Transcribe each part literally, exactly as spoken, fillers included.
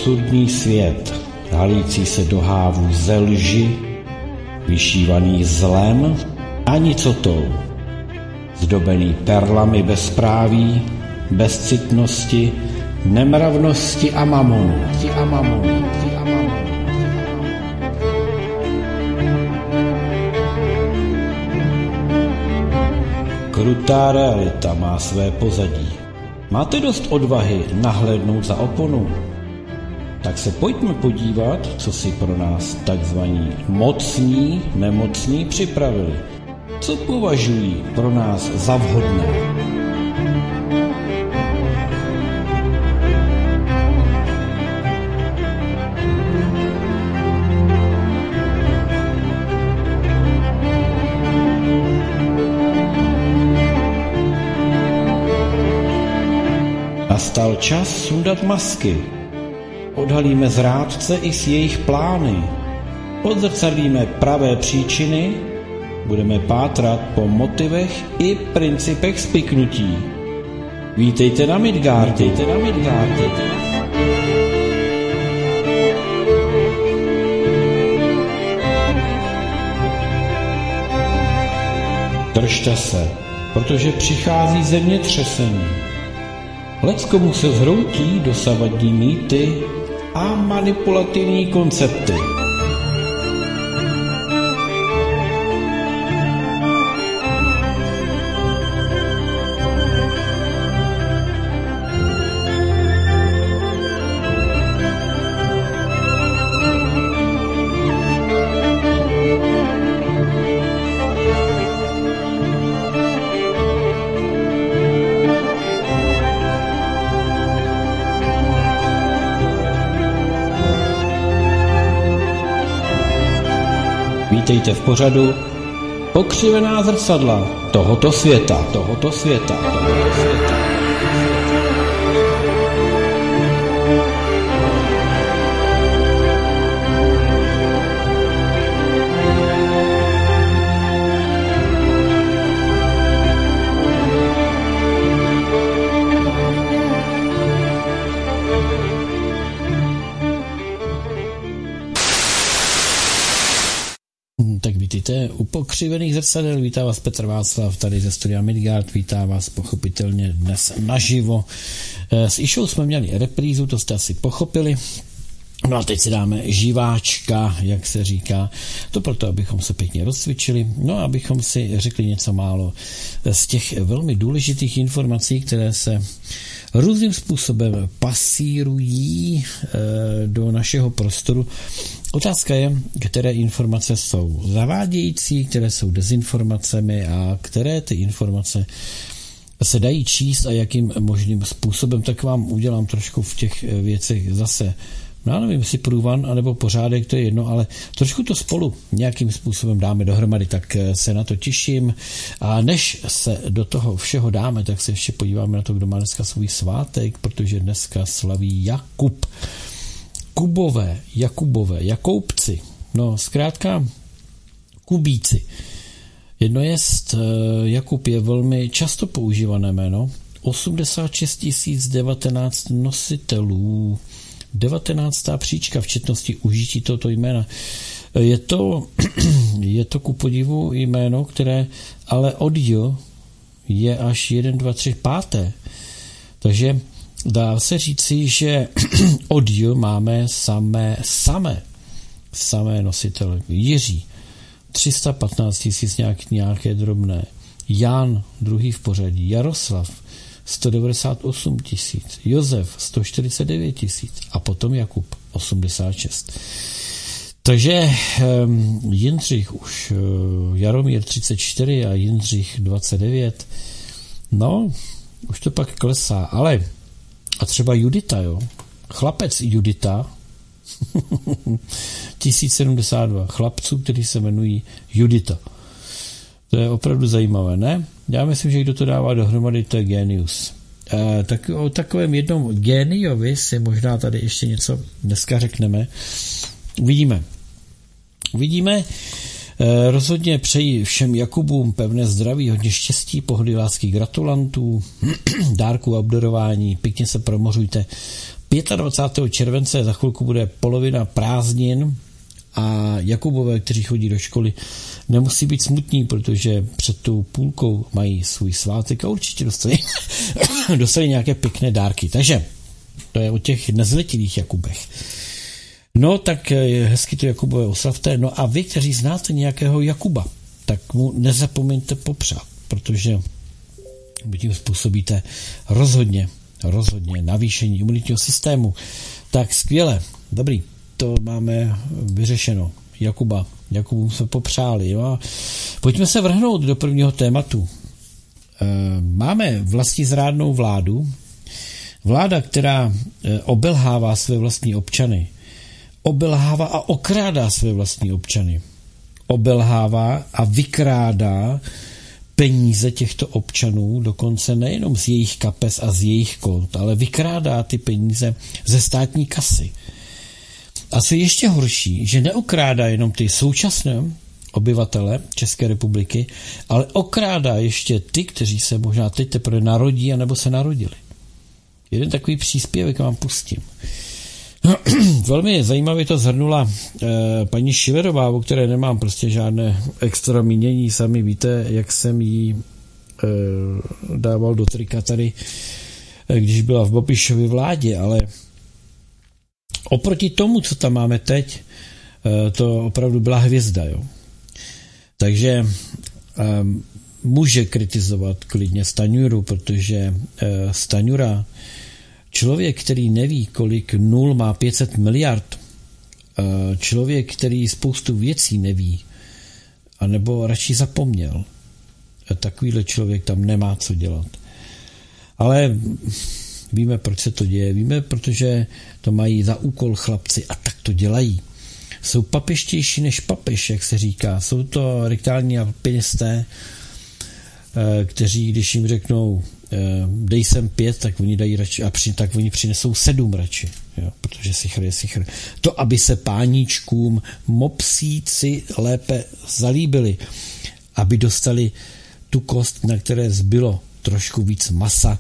absurdní svět, halící se do hávů ze lži, vyšívaný zlem a nicotou, zdobený perlami bezpráví, bezcitnosti, nemravnosti a mamonu. A mamonu. A mamonu. Krutá realita má své pozadí. Máte dost odvahy nahlédnout za oponu? Tak se pojďme podívat, co si pro nás takzvaní mocní, nemocní připravili. Co považují pro nás za vhodné? Nastal čas sundat masky. Odhalíme zrádce i s jejich plány. Odzrcadlíme pravé příčiny. Budeme pátrat po motivech i principech spiknutí. Vítejte na Midgard, vítejte na Midgard, vítejte na... Držte se, protože přichází zemětřesení. Leckomu se zhroutí dosavadní mýty a manipulativní koncepty. Vítejte v pořadu Pokřivená zrcadla tohoto světa, tohoto světa, tohoto světa. Tak vítejte u Pokřivených zrcadel, vítá vás Petr Václav tady ze studia Midgard, vítá vás pochopitelně dnes naživo. S Išou jsme měli reprízu, to jste asi pochopili. No a teď si dáme živáčka, jak se říká, to proto, abychom se pěkně rozcvičili, no a abychom si řekli něco málo z těch velmi důležitých informací, které se různým způsobem pasírují do našeho prostoru. Otázka je, které informace jsou zavádějící, které jsou dezinformacemi a které ty informace se dají číst a jakým možným způsobem, tak vám udělám trošku v těch věcech zase, no nevím, jestli průvan, anebo pořádek, to je jedno, ale trošku to spolu nějakým způsobem dáme dohromady, tak se na to těším. A než se do toho všeho dáme, tak se ještě podíváme na to, kdo má dneska svůj svátek, protože dneska slaví Jakub. Kubové, Jakubové, Jakoubci, no zkrátka Kubíci. Jedno jest, Jakub je velmi často používané jméno, osmdesát šest tisíc devatenáct nositelů, devatenáctá příčka v četnosti užití tohoto jména. Je to, je to ku podivu jméno, které ale od J je až jedna, dva, tři, páté. Takže dá se říci, že od J máme samé, samé, samé nositele. Jiří, tři sta patnáct tisíc nějak, nějaké drobné. Jan, druhý v pořadí. Jaroslav, sto devadesát osm tisíc. Josef, sto čtyřicet devět tisíc. A potom Jakub, osmdesát šest. Takže um, Jindřich už, uh, Jaromír třicet čtyři a Jindřich dvacet devět. No, už to pak klesá. Ale a třeba Judita, jo. Chlapec Judita, tisíc sedmdesát dva chlapců, kteří se jmenují Judita. To je opravdu zajímavé, ne? Já myslím, že kdo to dává dohromady, to je génius. E, tak o takovém jednom géniovi si možná tady ještě něco dneska řekneme. Uvidíme. Uvidíme. E, rozhodně přeji všem Jakubům pevné zdraví, hodně štěstí, pohody, lásky, gratulantů, dárků a obdarování. Pěkně se promořujte dvacátého pátého července za chvilku bude polovina prázdnin a Jakubové, kteří chodí do školy, nemusí být smutní, protože před tou půlkou mají svůj svátek a určitě dostali, dostali nějaké pěkné dárky. Takže to je o těch nezletilých Jakubech. No tak hezky to Jakubové oslavte. No a vy, kteří znáte nějakého Jakuba, tak mu nezapomeňte popřát, protože vy tím způsobíte rozhodně, rozhodně navýšení imunitního systému. Tak skvěle, dobrý, to máme vyřešeno. Jakuba, Jakubu se popřáli. Jo? A pojďme se vrhnout do prvního tématu. E, máme vlastizrádnou vládu, vláda, která obelhává své vlastní občany, obelhává a okrádá své vlastní občany, obelhává a vykrádá peníze těchto občanů, dokonce nejenom z jejich kapes a z jejich kont, ale vykrádá ty peníze ze státní kasy. A co je ještě horší, že neokrádá jenom ty současné obyvatele České republiky, ale okrádá ještě ty, kteří se možná teď teprve narodí anebo se narodili. Jeden takový příspěvek vám pustím. Velmi zajímavě to zhrnula eh, paní Schillerová, o které nemám prostě žádné extra mínění. Sami víte, jak jsem jí eh, dával do trika tady, eh, když byla v Babišově vládě, ale oproti tomu, co tam máme teď, eh, to opravdu byla hvězda. Jo. Takže eh, může kritizovat klidně Stanjuru, protože eh, Stanjura, člověk, který neví, kolik nul má pět set miliard, člověk, který spoustu věcí neví, anebo radši zapomněl, takovýhle člověk tam nemá co dělat. Ale víme, proč se to děje. Víme, protože to mají za úkol chlapci a tak to dělají. Jsou papeštější než papež, jak se říká. Jsou to rektální alpinisté, kteří, když jim řeknou dej sem pět, tak oni dají radši, a při, tak oni přinesou sedm radši, jo, protože sichr je sichr. To, aby se páníčkům mopsíci lépe zalíbili, aby dostali tu kost, na které zbylo trošku víc masa,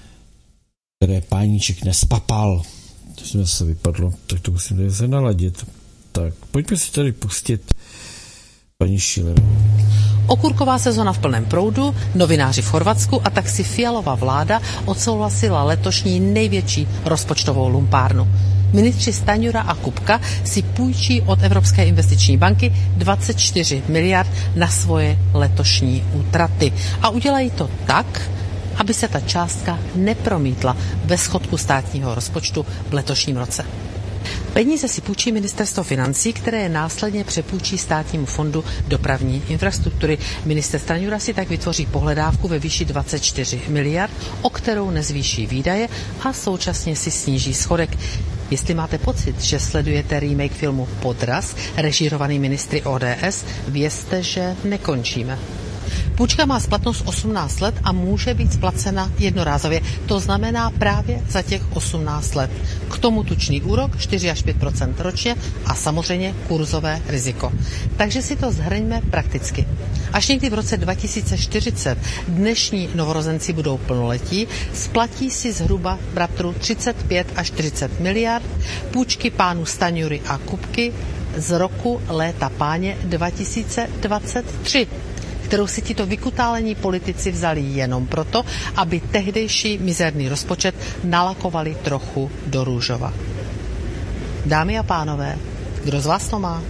které páníček nespapal. To jsme se vypadlo, tak to musím tady se naladit. Tak, pojďme si tady pustit paní Schillerovou. Okurková sezona v plném proudu, novináři v Chorvatsku a tak si Fialova vláda odsouhlasila letošní největší rozpočtovou lumpárnu. Ministři Stanjura a Kupka si půjčí od Evropské investiční banky dvacet čtyři miliard na svoje letošní útraty. A udělají to tak, aby se ta částka nepromítla ve schodku státního rozpočtu v letošním roce. Peníze si půjčí ministerstvo financí, které následně přepůjčí státnímu fondu dopravní infrastruktury. Ministr Stanjura si tak vytvoří pohledávku ve výši dvacet čtyři miliard, o kterou nezvýší výdaje a současně si sníží schodek. Jestli máte pocit, že sledujete remake filmu Podraz, režírovaný ministry O D S, vězte, že nekončíme. Půjčka má splatnost osmnáct let a může být splacena jednorázově. To znamená právě za těch osmnáct let. K tomu tučný úrok čtyři až pět procent ročně a samozřejmě kurzové riziko. Takže si to shrňme prakticky. Až někdy v roce dva tisíce čtyřicet dnešní novorozenci budou plnoletí, splatí si zhruba bratru třicet pět až čtyřicet miliard, půjčky pánů Stanjury a Kupky z roku léta páně dva tisíce dvacet tři. Kterou si tito vykutálení politici vzali jenom proto, aby tehdejší mizerný rozpočet nalakovali trochu do růžova. Dámy a pánové, kdo z vás to má?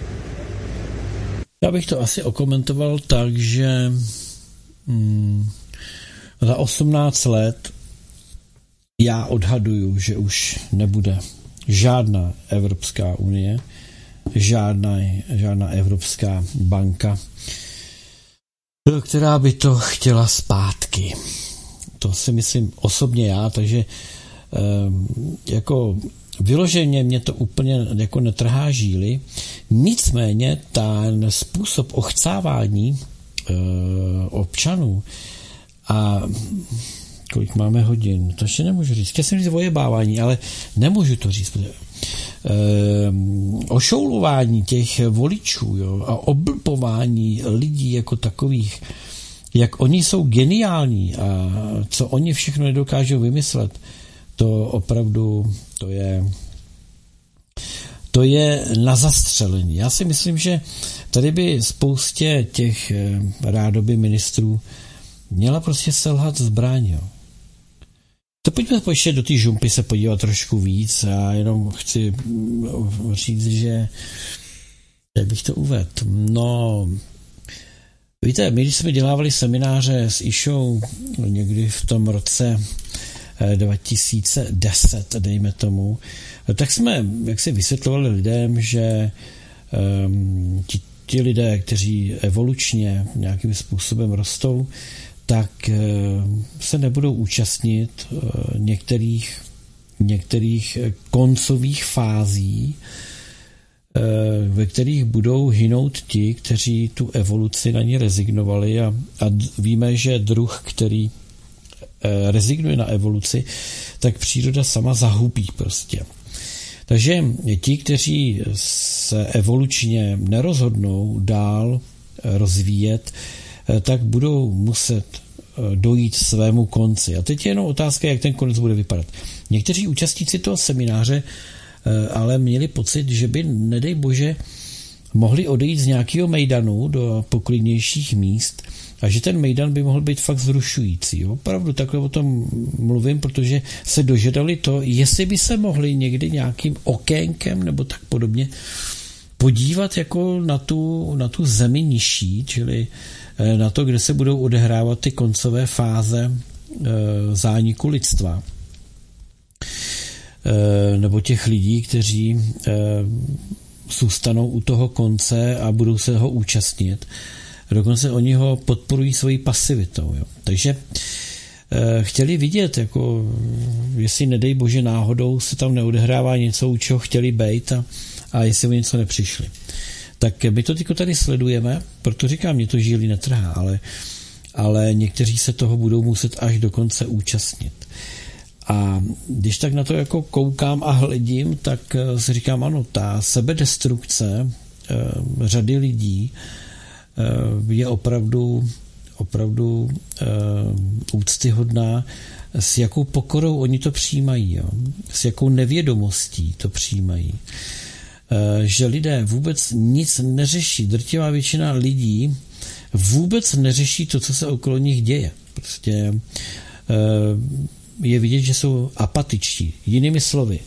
Já bych to asi okomentoval tak, že hmm, za osmnáct let já odhaduju, že už nebude žádná Evropská unie, žádná, žádná Evropská banka, která by to chtěla zpátky. To si myslím osobně já, takže jako vyloženě mě to úplně jako netrhá žíly. Nicméně ten způsob ochcávání občanů a kolik máme hodin, to ještě nemůžu říct. Chtěl jsem říct vojebávání, ale nemůžu to říct. Uh, ošoulování těch voličů, jo, a oblpování lidí jako takových, jak oni jsou geniální a co oni všechno nedokážou vymyslet, to opravdu, to je, to je na zastřelení. Já si myslím, že tady by spoustě těch rádoby ministrů měla prostě selhat zbraň. Jo. To pojďme ještě do té žumpy se podívat trošku víc. Já jenom chci říct, že jak bych to uvedl. No, víte, my když jsme dělávali semináře s Išou někdy v tom roce dva tisíce deset, dejme tomu, tak jsme jak si vysvětlovali lidem, že um, ti, ti lidé, kteří evolučně nějakým způsobem rostou, tak uh, se nebudou účastnit uh, některých, některých koncových fází, uh, ve kterých budou hynout ti, kteří tu evoluci na ní rezignovali a, a víme, že druh, který rezignuje na evoluci, tak příroda sama zahubí prostě. Takže ti, kteří se evolučně nerozhodnou dál rozvíjet, tak budou muset dojít svému konci. A teď je jenom otázka, jak ten konec bude vypadat. Někteří účastníci toho semináře ale měli pocit, že by, nedej bože, mohli odejít z nějakého mejdanu do poklidnějších míst a že ten mejdan by mohl být fakt zrušující. Jo? Opravdu takhle o tom mluvím, protože se dožadali to, jestli by se mohli někdy nějakým okénkem nebo tak podobně podívat jako na tu, na tu zemi nižší, čili na to, kde se budou odehrávat ty koncové fáze e, zániku lidstva. E, nebo těch lidí, kteří e, zůstanou u toho konce a budou se ho účastnit. Dokonce oni ho podporují svojí pasivitou. Jo. Takže e, chtěli vidět, jako, jestli nedej bože náhodou se tam neodehrává něco, u čeho chtěli bejt a, a jestli o něco nepřišli. Tak my to tyko tady sledujeme, proto říkám, mě to žíly netrhá, ale, ale někteří se toho budou muset až do konce účastnit. A když tak na to jako koukám a hledím, tak si říkám, ano, ta sebedestrukce eh, řady lidí eh, je opravdu, opravdu eh, úctyhodná, s jakou pokorou oni to přijímají, jo? S jakou nevědomostí to přijímají. Eh, že lidé vůbec nic neřeší. Drtivá většina lidí vůbec neřeší to, co se okolo nich děje. Prostě eh, je vidět, že jsou apatičtí. Jinými slovy,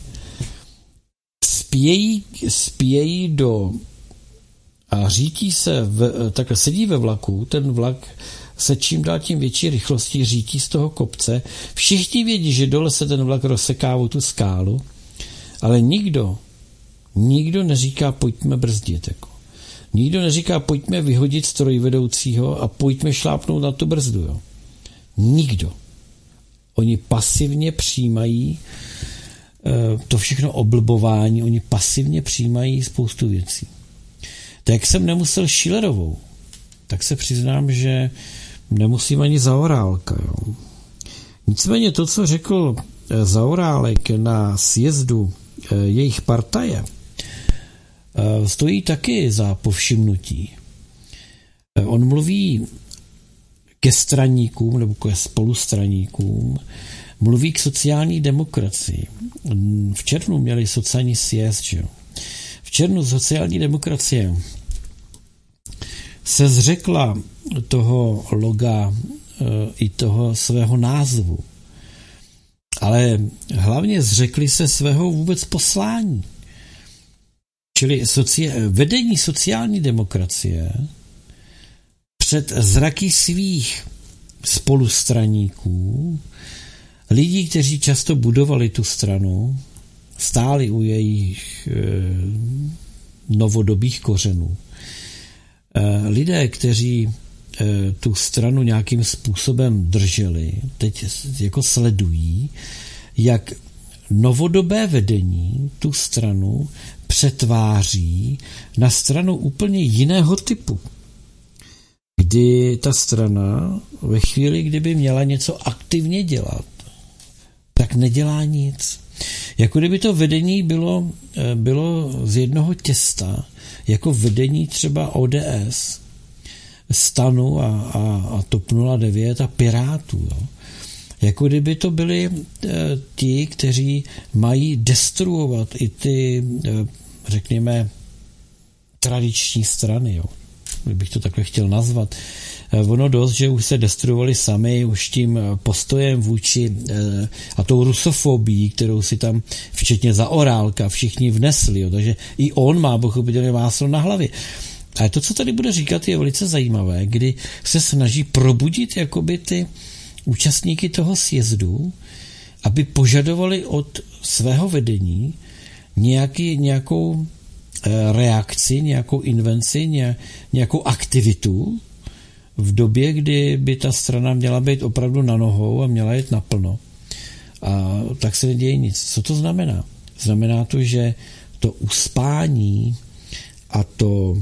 spějí, spějí do a řítí se, v, takhle sedí ve vlaku, ten vlak se čím dál tím větší rychlostí řítí z toho kopce. Všichni vědí, že dole se ten vlak rozseká o tu skálu, ale nikdo, nikdo neříká, pojďme brzdit. Jako. Nikdo neříká, pojďme vyhodit strojvedoucího a pojďme šlápnout na tu brzdu. Jo. Nikdo. Oni pasivně přijímají to všechno oblbování, oni pasivně přijímají spoustu věcí. Tak jak jsem nemusel Schillerovou, tak se přiznám, že nemusím ani Zaorálka. Jo. Nicméně to, co řekl Zaorálek na sjezdu jejich partaje, stojí taky za povšimnutí. On mluví ke straníkům nebo ke spolustraníkům, mluví k sociální demokracii. V červnu měli sociální sjezd, že jo. V červnu sociální demokracie se zřekla toho loga i toho svého názvu. Ale hlavně zřekli se svého vůbec poslání. Čili soci- vedení sociální demokracie před zraky svých spolustraníků, lidí, kteří často budovali tu stranu, stáli u jejich e, novodobých kořenů. E, lidé, kteří e, tu stranu nějakým způsobem drželi, teď jako sledují, jak novodobé vedení tu stranu přetváří na stranu úplně jiného typu. Kdy ta strana ve chvíli, kdyby měla něco aktivně dělat, tak nedělá nic. Jako kdyby to vedení bylo, bylo z jednoho těsta, jako vedení třeba O D S, Stanu a, a, a TOP nula devět a Pirátů. Jo. jako kdyby to byli e, ti, kteří mají destruovat i ty, e, řekněme, tradiční strany, jo. Kdybych to takhle chtěl nazvat. E, ono dost, že už se destruovali sami, už tím postojem vůči e, a tou rusofobií, kterou si tam včetně Zaorálka všichni vnesli, jo. Takže i on má pochopitelně máslo na hlavě. Ale to, co tady bude říkat, je velice zajímavé, kdy se snaží probudit jakoby ty účastníky toho sjezdu, aby požadovali od svého vedení nějaký, nějakou reakci, nějakou invenci, nějakou aktivitu v době, kdy by ta strana měla být opravdu na nohou a měla jít naplno. A tak se neděje nic. Co to znamená? Znamená to, že to uspání a to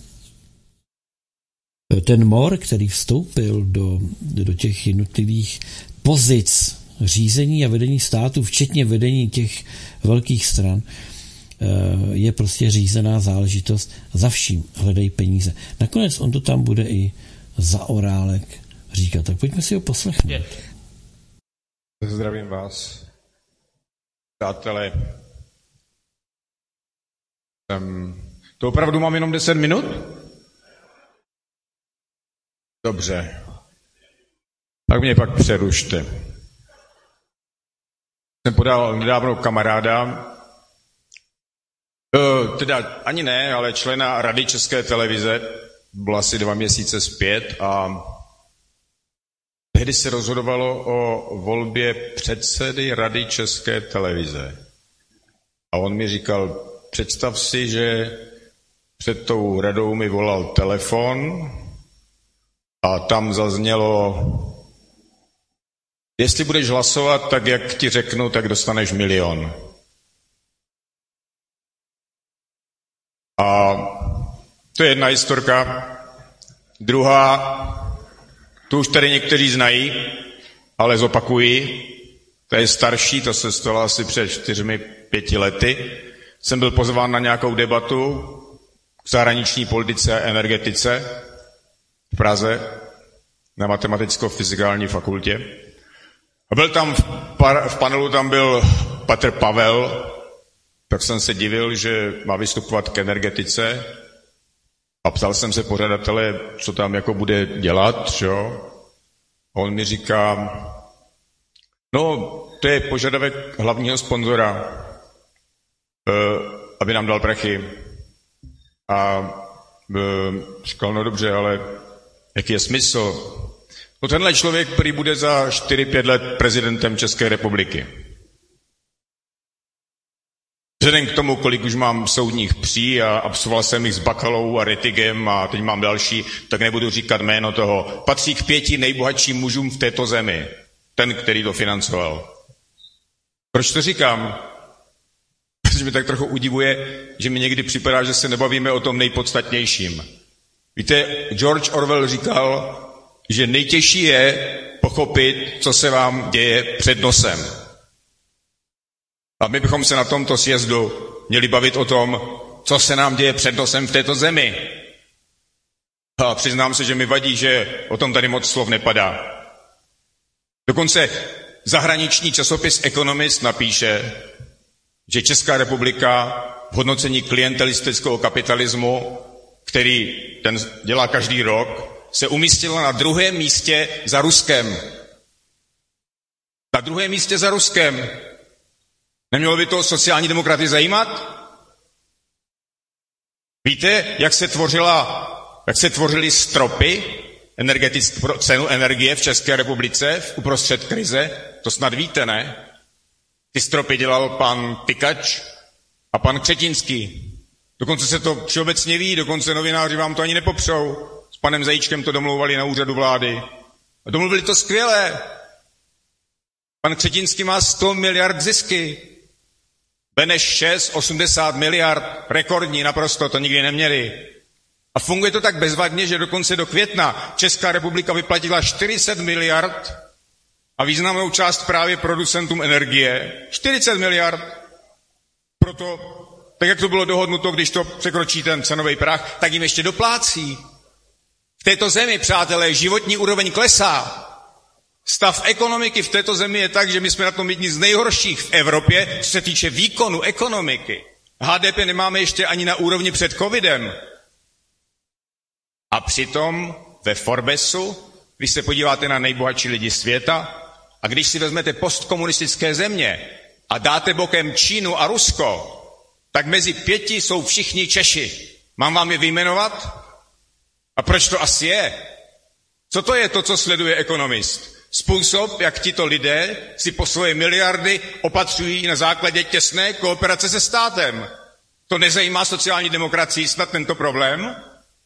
ten mor, který vstoupil do, do těch jednotlivých pozic řízení a vedení státu, včetně vedení těch velkých stran, je prostě řízená záležitost. Za vším hledají peníze. Nakonec on to tam bude i Zaorálek říkat. Tak pojďme si ho poslechnout. Zdravím vás, přátelé. To opravdu mám jenom deset minut? Dobře. Tak mě pak přerušte. Jsem podal nedávno kamaráda, teda ani ne, ale člena Rady České televize, bylo asi dva měsíce zpět a tehdy se rozhodovalo o volbě předsedy Rady České televize. A on mi říkal, představ si, že před tou radou mi volal telefon a tam zaznělo, jestli budeš hlasovat, tak jak ti řeknu, tak dostaneš milion. A to je jedna historka. Druhá, tu už tady někteří znají, ale zopakuji, to je starší, to se stalo asi před čtyřmi, pěti lety. Jsem byl pozván na nějakou debatu k zahraniční politice a energetice v Praze na matematicko-fyzikální fakultě. A byl tam v, par, v panelu tam byl Patr Pavel, tak jsem se divil, že má vystupovat k energetice a ptal jsem se pořadatele, co tam jako bude dělat, jo. A on mi říká, no, to je požadavek hlavního sponzora, aby nám dal prachy. A říkal, no dobře, ale jaký je smysl? No tenhle člověk, který bude za čtyři pět let prezidentem České republiky. Vzhledem k tomu, kolik už mám soudních pří a absolvoval jsem jich s Bakalou a Retigem a teď mám další, tak nebudu říkat jméno toho. Patří k pěti nejbohatším mužům v této zemi. Ten, který to financoval. Proč to říkám? Protože mě tak trochu udivuje, že mi někdy připadá, že se nebavíme o tom nejpodstatnějším. Víte, George Orwell říkal, že nejtěžší je pochopit, co se vám děje před nosem. A my bychom se na tomto sjezdu měli bavit o tom, co se nám děje před nosem v této zemi. A přiznám se, že mi vadí, že o tom tady moc slov nepadá. Dokonce zahraniční časopis Economist napíše, že Česká republika v hodnocení klientelistického kapitalismu, který ten dělá každý rok, se umístila na druhém místě za Ruskem. Na druhém místě za Ruskem. Nemělo by to sociální demokraty zajímat? Víte, jak se tvořila, jak se tvořily stropy energetické pro cenu energie v České republice v uprostřed krize? To snad víte, ne? Ty stropy dělal pan Tykač a pan Křetinský. Dokonce se to všeobecně ví, dokonce novináři vám to ani nepopřou. S panem Zajíčkem to domlouvali na úřadu vlády. A domluvili to skvěle. Pan Křetinský má sto miliard zisky. Beneš šest, osmdesát miliard, rekordní naprosto, to nikdy neměli. A funguje to tak bezvadně, že dokonce do května Česká republika vyplatila čtyřicet miliard a významnou část právě producentům energie. čtyřicet miliard. Proto, tak jak to bylo dohodnuto, když to překročí ten cenový práh, tak jim ještě doplácí. V této zemi, přátelé, životní úroveň klesá. Stav ekonomiky v této zemi je tak, že my jsme na tom jedni z nejhorších v Evropě, co se týče výkonu ekonomiky. H D P nemáme ještě ani na úrovni před covidem. A přitom ve Forbesu, když se podíváte na nejbohatší lidi světa, a když si vezmete postkomunistické země a dáte bokem Čínu a Rusko, tak mezi pěti jsou všichni Češi. Mám vám je vyjmenovat? A proč to asi je? Co to je to, co sleduje ekonomist? Způsob, jak tito lidé si po svoje miliardy opatřují na základě těsné kooperace se státem. To nezajímá sociální demokracii snad tento problém?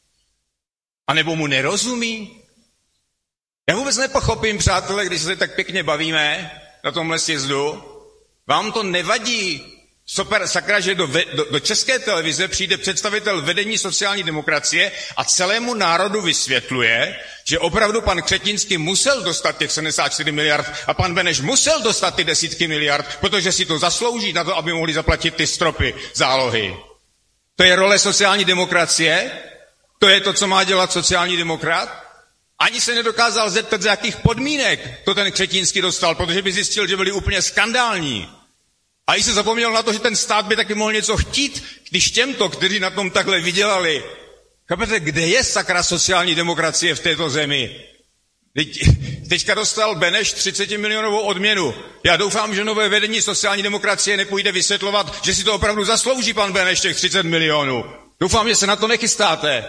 A nebo mu nerozumí? Já vůbec nepochopím, přátelé, když se tak pěkně bavíme na tomhle sjezdu. Vám to nevadí? Super, sakra, že do, do, do České televize přijde představitel vedení sociální demokracie a celému národu vysvětluje, že opravdu pan Křetínský musel dostat těch sedmdesát čtyři miliard a pan Beneš musel dostat ty desítky miliard, protože si to zaslouží na to, aby mohli zaplatit ty stropy, zálohy. To je role sociální demokracie? To je to, co má dělat sociální demokrat? Ani se nedokázal zeptat, z jakých podmínek to ten Křetínský dostal, protože by zjistil, že byli úplně skandální. A i se zapomněl na to, že ten stát by taky mohl něco chtít, když těmto, kteří na tom takhle vydělali. Chápete, kde je sakra sociální demokracie v této zemi? Teď, teďka dostal Beneš třicet milionovou odměnu. Já doufám, že nové vedení sociální demokracie nepůjde vysvětlovat, že si to opravdu zaslouží pan Beneš těch třicet milionů. Doufám, že se na to nechystáte.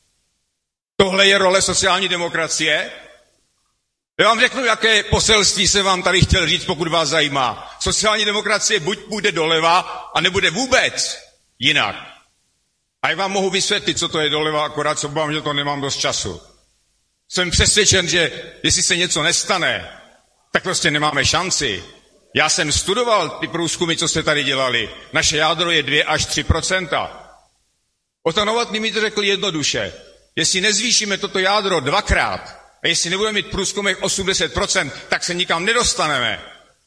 Tohle je role sociální demokracie? Já vám řeknu, jaké poselství jsem vám tady chtěl říct, pokud vás zajímá. Sociální demokracie buď půjde doleva, a nebude vůbec jinak. A já vám mohu vysvětlit, co to je doleva, akorát co vám, že to nemám dost času. Jsem přesvědčen, že jestli se něco nestane, tak prostě nemáme šanci. Já jsem studoval ty průzkumy, co jste tady dělali. Naše jádro je dvě až tři procenta. Otan Novotný mi to řekl jednoduše. Jestli nezvýšíme toto jádro dvakrát, a jestli nebudeme mít v průzkumech osmdesát procent, tak se nikam nedostaneme.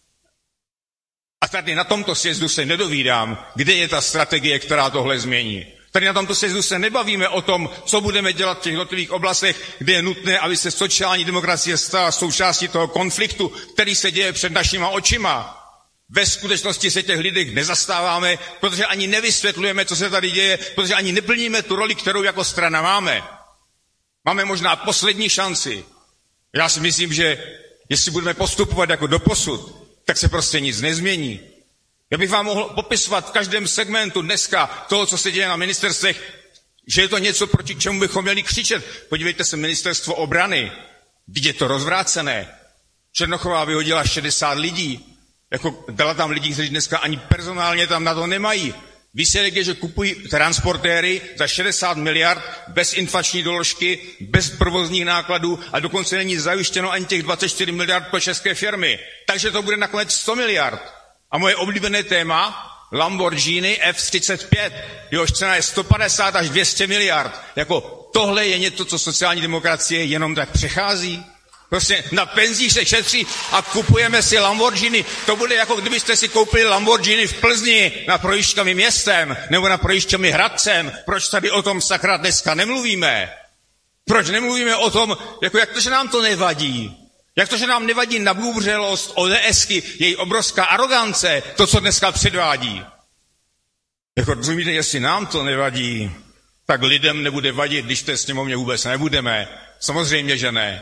A tady na tomto sjezdu se nedovídám, kde je ta strategie, která tohle změní. Tady na tomto sjezdu se nebavíme o tom, co budeme dělat v těch jednotlivých oblastech, kde je nutné, aby se sociální demokracie stala součástí toho konfliktu, který se děje před našima očima. Ve skutečnosti se těch lidí nezastáváme, protože ani nevysvětlujeme, co se tady děje, protože ani neplníme tu roli, kterou jako strana máme. Máme možná poslední šanci. Já si myslím, že jestli budeme postupovat jako doposud, tak se prostě nic nezmění. Já bych vám mohl popisovat v každém segmentu dneska toho, co se děje na ministerstvech, že je to něco, proti čemu bychom měli křičet. Podívejte se, ministerstvo obrany, teď je to rozvrácené. Černochová vyhodila šedesát lidí, jako dala tam lidi, kteří dneska ani personálně tam na to nemají. Výsledek je, že kupují transportéry za šedesát miliard bez inflační doložky, bez provozních nákladů a dokonce není zajištěno ani těch dvacet čtyři miliard pro české firmy. Takže to bude nakonec sto miliard. A moje oblíbené téma, Lamborghini F třicet pět, jehož cena je sto padesát až dvě stě miliard. Jako tohle je něco, co sociální demokracie jenom tak přechází. Prostě na penzích se šetří a kupujeme si Lamborghini. To bude jako kdybyste si koupili Lamborghini v Plzni na projížďkami městem nebo na projížďkami Hradcem. Proč tady o tom sakra dneska nemluvíme? Proč nemluvíme o tom, jako jak to, že nám to nevadí? Jak to, že nám nevadí nabůřelost ODSky, její obrovská arogance, to, co dneska předvádí? Jako rozumíte, jestli nám to nevadí, tak lidem nebude vadit, když v té sněmovně vůbec nebudeme. Samozřejmě, že ne.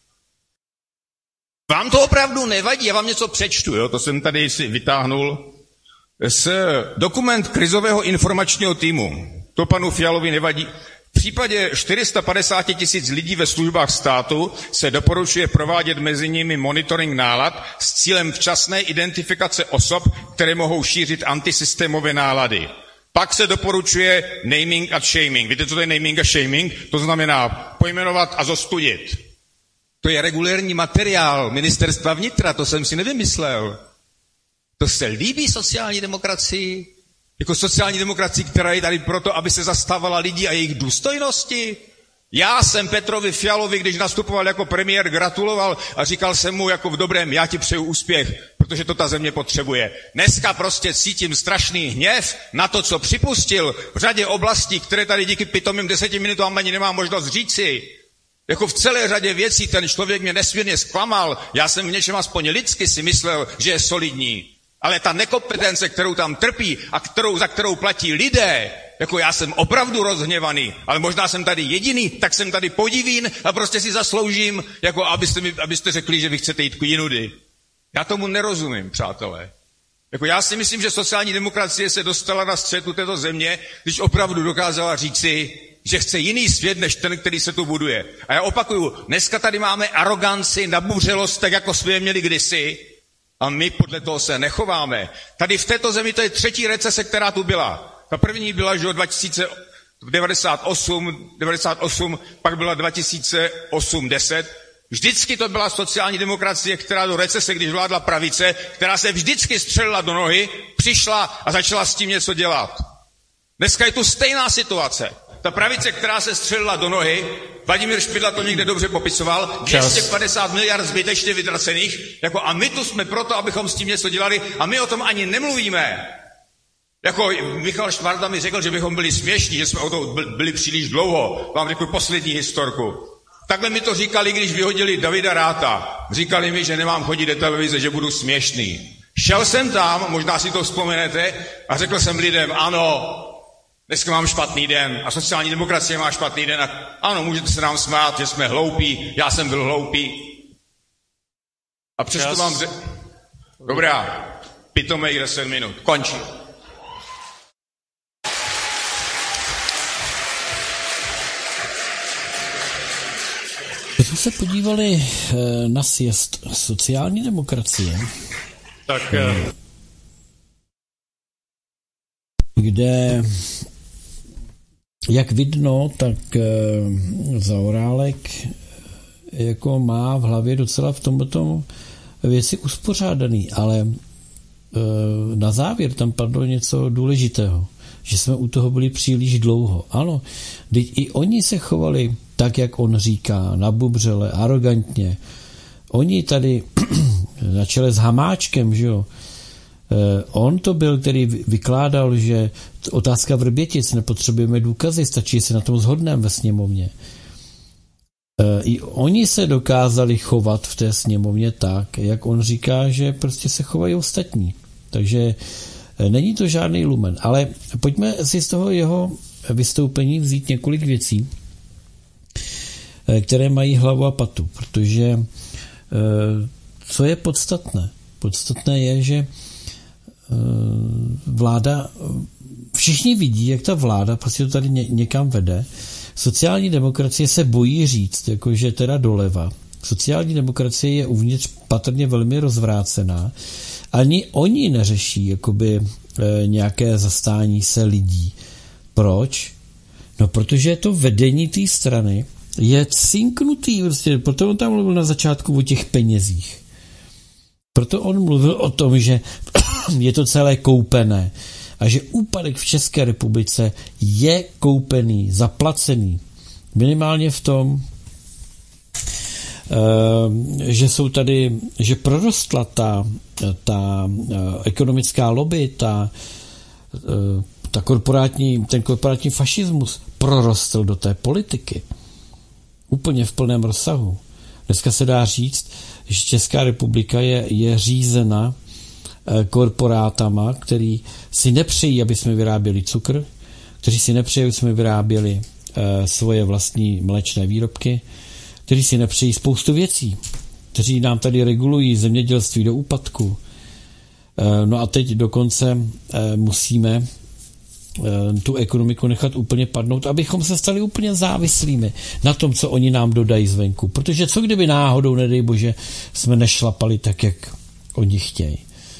Vám to opravdu nevadí, já vám něco přečtu, jo? To jsem tady si vytáhnul z dokument krizového informačního týmu. To panu Fialovi nevadí. V případě čtyři sta padesát tisíc lidí ve službách státu se doporučuje provádět mezi nimi monitoring nálad s cílem včasné identifikace osob, které mohou šířit antisystémové nálady. Pak se doporučuje naming a shaming. Víte, co to je naming a shaming? To znamená pojmenovat a zostudit. To je regulérní materiál ministerstva vnitra, to jsem si nevymyslel. To se líbí sociální demokracii? Jako sociální demokracii, která je tady proto, aby se zastávala lidí a jejich důstojnosti? Já jsem Petrovi Fialovi, když nastupoval jako premiér, gratuloval a říkal jsem mu jako v dobrém, já ti přeju úspěch, protože to ta země potřebuje. Dneska prostě cítím strašný hněv na to, co připustil v řadě oblastí, které tady díky pitomým deseti minutám ani nemám možnost říci. Jako v celé řadě věcí ten člověk mě nesmírně zklamal. Já jsem v něčem aspoň lidsky si myslel, že je solidní. Ale ta nekompetence, kterou tam trpí a kterou, za kterou platí lidé, jako já jsem opravdu rozhněvaný, ale možná jsem tady jediný, tak jsem tady podivín a prostě si zasloužím, jako abyste, mi, abyste řekli, že vy chcete jít jinudy. Já tomu nerozumím, přátelé. Jako já si myslím, že sociální demokracie se dostala na střetu této země, když opravdu dokázala říci, že chce jiný svět, než ten, který se tu buduje. A já opakuju, dneska tady máme aroganci, nabuřelost, tak jako jsme je měli kdysi, a my podle toho se nechováme. Tady v této zemi to je třetí recese, která tu byla. Ta první byla, že od dva tisíce devadesát osm, devadesát osm, pak byla dva tisíce osm deset. Vždycky to byla sociální demokracie, která do recese, když vládla pravice, která se vždycky střelila do nohy, přišla a začala s tím něco dělat. Dneska je tu stejná situace. Ta pravice, která se střelila do nohy, Vladimír Špidla to někde dobře popisoval, dvě stě padesát miliard zbytečně vytracených, jako a my tu jsme proto, abychom s tím něco dělali a my o tom ani nemluvíme. Jako Michal Švarda mi řekl, že bychom byli směšní, že jsme o to byli příliš dlouho. Vám řeknu poslední historku. Takhle mi to říkali, když vyhodili Davida Ráta. Říkali mi, že nemám chodit do televize, že budu směšný. Šel jsem tam, možná si to vzpomenete, a řekl jsem lidem, ano, dneska mám špatný den a sociální demokracie má špatný den a ano, můžete se nám smát, že jsme hloupí, já jsem byl hloupý. A přesto Čas. vám řekl, dobrá, pitomej deset minut, končí. Když jsme se podívali na sjezd sociální demokracie, tak kde, jak vidno, tak Zaorálek jako má v hlavě docela v tomto věci uspořádaný, ale na závěr tam padlo něco důležitého, že jsme u toho byli příliš dlouho. Ano, teď i oni se chovali tak, jak on říká, nabubřele, arrogantně. Oni tady na čele s Hamáčkem, že jo, on to byl, který vykládal, že otázka Vrbětic, nepotřebujeme důkazy, stačí, se na tom shodneme ve sněmovně. I oni se dokázali chovat v té sněmovně tak, jak on říká, že prostě se chovají ostatní. Takže není to žádný lumen. Ale pojďme si z toho jeho vystoupení vzít několik věcí, které mají hlavu a patu, protože co je podstatné? Podstatné je, že vláda, všichni vidí, jak ta vláda prostě to tady někam vede. Sociální demokracie se bojí říct, jakože teda doleva. Sociální demokracie je uvnitř patrně velmi rozvrácená. Ani oni neřeší jakoby nějaké zastání se lidí. Proč? No, protože to vedení té strany je cinknutý, prostě, proto on tam mluvil na začátku o těch penězích. Proto on mluvil o tom, že je to celé koupené a že úpadek v České republice je koupený, zaplacený. Minimálně v tom, že jsou tady, že prorostla ta, ta ekonomická lobby, ta, ta korporátní, ten korporátní fašismus prorostl do té politiky. Úplně v plném rozsahu. Dneska se dá říct, že Česká republika je, je řízena korporátama, který si nepřejí, aby jsme vyráběli cukr, kteří si nepřejí, aby jsme vyráběli e, svoje vlastní mléčné výrobky, kteří si nepřejí spoustu věcí, kteří nám tady regulují zemědělství do úpadku. E, no a teď dokonce e, musíme e, tu ekonomiku nechat úplně padnout, abychom se stali úplně závislými na tom, co oni nám dodají zvenku. Protože co kdyby náhodou, nedej bože, jsme nešlapali tak, jak oni chtějí.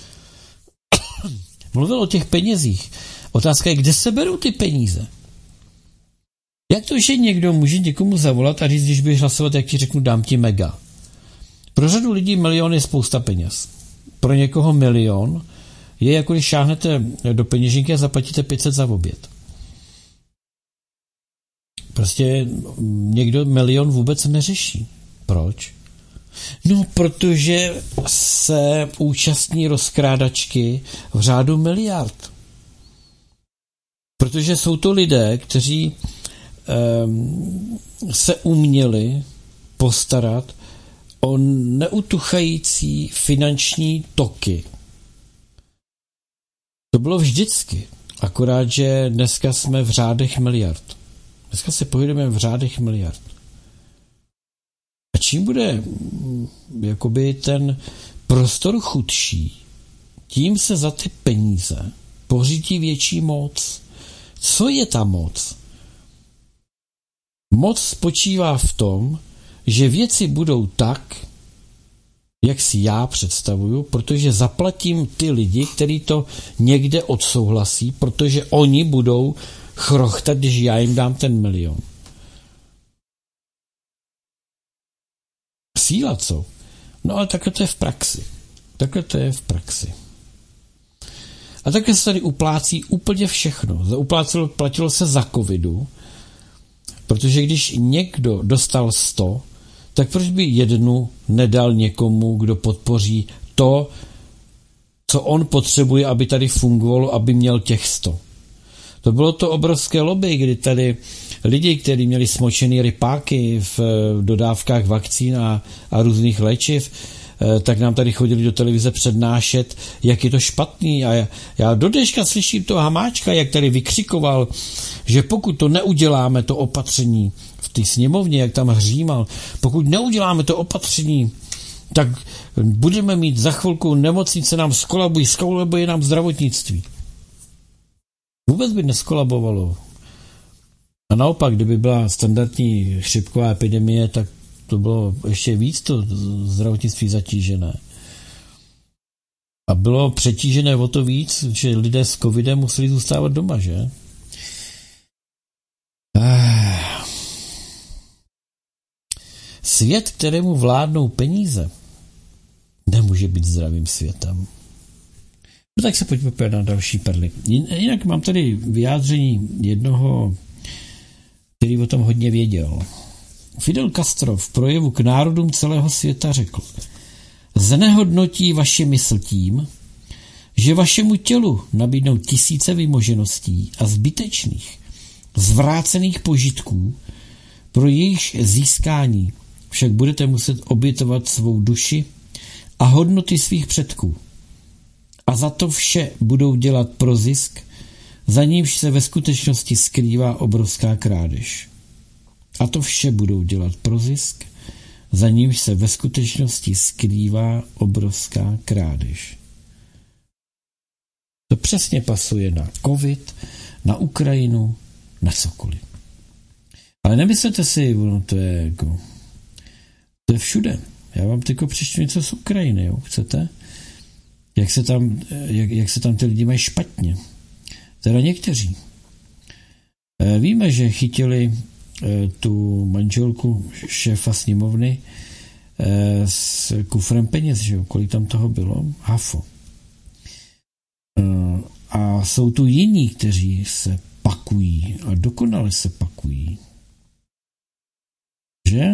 Mluvil o těch penězích. Otázka je, kde se berou ty peníze? Jak to, že někdo může někomu zavolat a říct, když budeš hlasovat, jak ti řeknu, dám ti mega. Pro řadu lidí milion je spousta peněz. Pro někoho milion je jako když šáhnete do peněženky a zaplatíte pět set za oběd. Prostě někdo milion vůbec neřeší. Proč? No, protože se účastní rozkrádačky v řádu miliard. Protože jsou to lidé, kteří um, se uměli postarat o neutuchající finanční toky. To bylo vždycky, akorát, že dneska jsme v řádech miliard. Dneska se pohybujeme v řádech miliard. A čím bude jakoby ten prostor chudší, tím se za ty peníze pořídí větší moc. Co je ta moc? Moc spočívá v tom, že věci budou tak, jak si já představuju, protože zaplatím ty lidi, kteří to někde odsouhlasí, protože oni budou chrochtat, když já jim dám ten milion. Síla co? No ale takhle to je v praxi. Takhle to je v praxi. A takhle se tady uplácí úplně všechno. Uplácelo, platilo se za covidu, protože když někdo dostal sto, tak proč by jednu nedal někomu, kdo podpoří to, co on potřebuje, aby tady fungovalo, aby měl těch sto. To bylo to obrovské lobby, kdy tady lidi, kteří měli smočený rypáky v dodávkách vakcín a, a různých léčiv, tak nám tady chodili do televize přednášet, jak je to špatný. A já, já do dneška slyším toho Hamáčka, jak tady vykřikoval, že pokud to neuděláme, to opatření v té sněmovně, jak tam hřímal, pokud neuděláme to opatření, tak budeme mít za chvilku nemocnice, nám skolabují, skolabuje nám zdravotnictví. Vůbec by neskolabovalo. A naopak, kdyby byla standardní chřipková epidemie, tak to bylo ještě víc to zdravotnictví zatížené. A bylo přetížené o to víc, že lidé s covidem museli zůstávat doma, že? Svět, kterému vládnou peníze, nemůže být zdravým světem. No tak se pojďme na další perly. Jinak mám tady vyjádření jednoho, který o tom hodně věděl. Fidel Castro v projevu k národům celého světa řekl: znehodnotí vaši mysl tím, že vašemu tělu nabídnou tisíce vymožeností a zbytečných, zvrácených požitků, pro jejich získání však budete muset obětovat svou duši a hodnoty svých předků. A za to vše budou dělat pro zisk, za nímž se ve skutečnosti skrývá obrovská krádež. A to vše budou dělat pro zisk, za nímž se ve skutečnosti skrývá obrovská krádež. To přesně pasuje na covid, na Ukrajinu, na cokoliv. Ale nemyslete si, no to je jako, to je všude. Já vám teď přečtu něco z Ukrajiny, jo, chcete? Jak se tam, jak, jak se tam ty lidi mají špatně. Teda někteří. E, víme, že chytili e, tu manželku šéfa sněmovny e, s kufrem peněz, že jo? Kolik tam toho bylo? Hafo. E, a jsou tu jiní, kteří se pakují a dokonale se pakují. Že?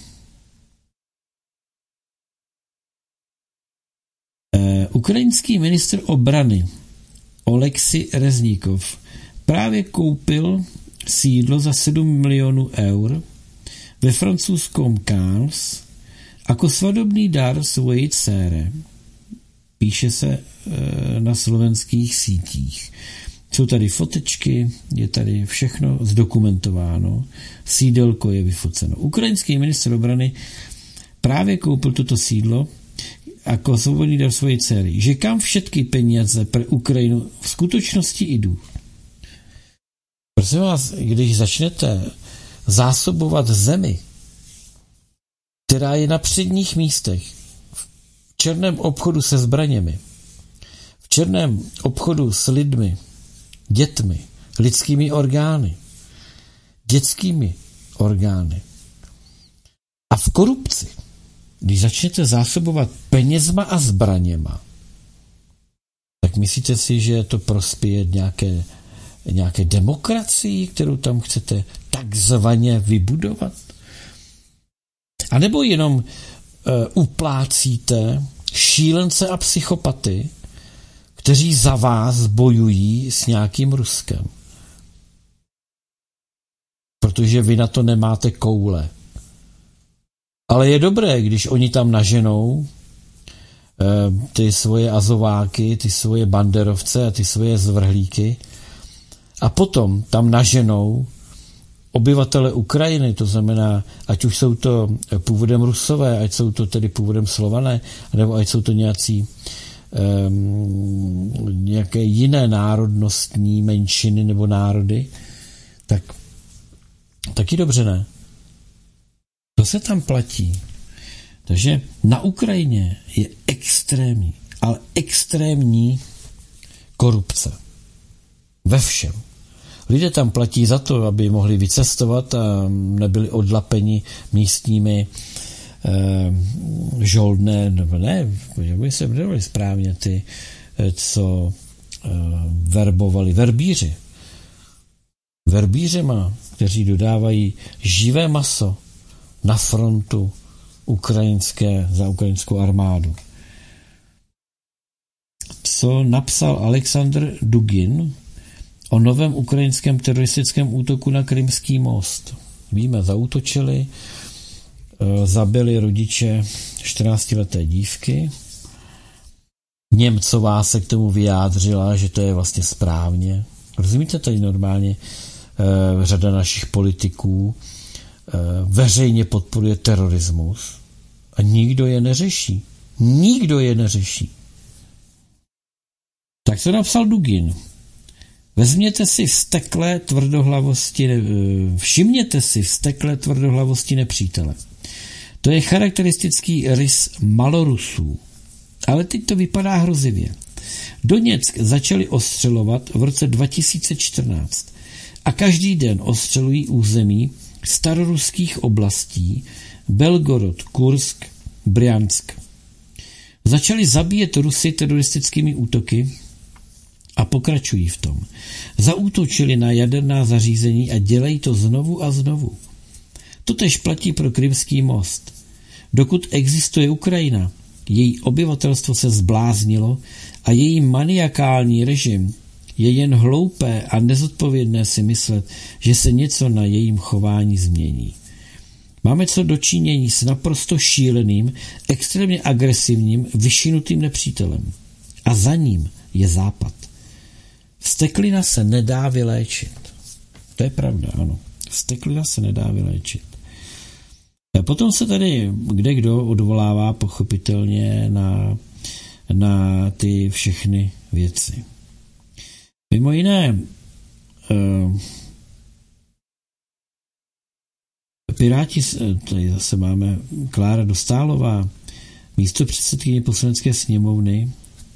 E, ukrajinský ministr obrany Oleksij Reznikov právě koupil sídlo za sedm milionů eur ve francouzském Cannes jako svadobný dar svojí dceře. Píše se e, na slovenských sítích. Jsou tady fotečky, je tady všechno zdokumentováno, sídelko je vyfoceno. Ukrajinský ministr obrany právě koupil toto sídlo jako svobodný dar svojí dcery. Že kam všetky peníze pro Ukrajinu v skutečnosti jdou. Prosím vás, když začnete zásobovat zemi, která je na předních místech, v černém obchodu se zbraněmi, v černém obchodu s lidmi, dětmi, lidskými orgány, dětskými orgány a v korupci, když začnete zásobovat penězma a zbraněma, tak myslíte si, že to prospěje nějaké, nějaké demokracii, kterou tam chcete takzvaně vybudovat? A nebo jenom uh, uplácíte šílence a psychopaty, kteří za vás bojují s nějakým Ruskem? Protože vy na to nemáte koule. Ale je dobré, když oni tam naženou ty svoje azováky, ty svoje banderovce a ty svoje zvrhlíky a potom tam naženou obyvatele Ukrajiny, to znamená, ať už jsou to původem Rusové, ať jsou to tedy původem Slované, nebo ať jsou to nějací um, nějaké jiné národnostní menšiny nebo národy, tak taky dobře ne. To se tam platí. Takže na Ukrajině je extrémní, ale extrémní korupce. Ve všem. Lidé tam platí za to, aby mohli vycestovat a nebyli odlapeni místními eh, žoldné, nebo ne, by se jmenovali správně ty, co eh, verbovali, verbíři. Verbířema, kteří dodávají živé maso na frontu ukrajinské, za ukrajinskou armádu. Co napsal Alexandr Dugin o novém ukrajinském teroristickém útoku na Krymský most. Víme, zaútočili, zabili rodiče čtrnáctileté dívky. Němcová se k tomu vyjádřila, že to je vlastně správně. Rozumíte, tady normálně eh, řada našich politiků eh, veřejně podporuje terorismus a nikdo je neřeší. Nikdo je neřeší. Tak to napsal Dugin. Vezměte si vzteklé tvrdohlavosti, všimněte si vzteklé tvrdohlavosti nepřítele. To je charakteristický rys Malorusů. Ale teď to vypadá hrozivě. Doněck začali ostřelovat v roce dva tisíce čtrnáct a každý den ostřelují území staroruských oblastí Belgorod, Kursk, Brjansk. Začali zabíjet Rusy teroristickými útoky a pokračují v tom. Zaútočili na jaderná zařízení a dělají to znovu a znovu. Totež platí pro Krymský most. Dokud existuje Ukrajina, její obyvatelstvo se zbláznilo a její maniakální režim je jen hloupé a nezodpovědné si myslet, že se něco na jejím chování změní. Máme co dočinění s naprosto šíleným, extrémně agresivním, vyšinutým nepřítelem. A za ním je Západ. Vzteklina se nedá vyléčit. To je pravda, ano. Vzteklina se nedá vyléčit. A potom se tady kde kdo odvolává pochopitelně na, na ty všechny věci. Mimo jiné, uh, Piráti, tady zase máme Klára Dostálová, místo předsedkyně Poslanecké sněmovny,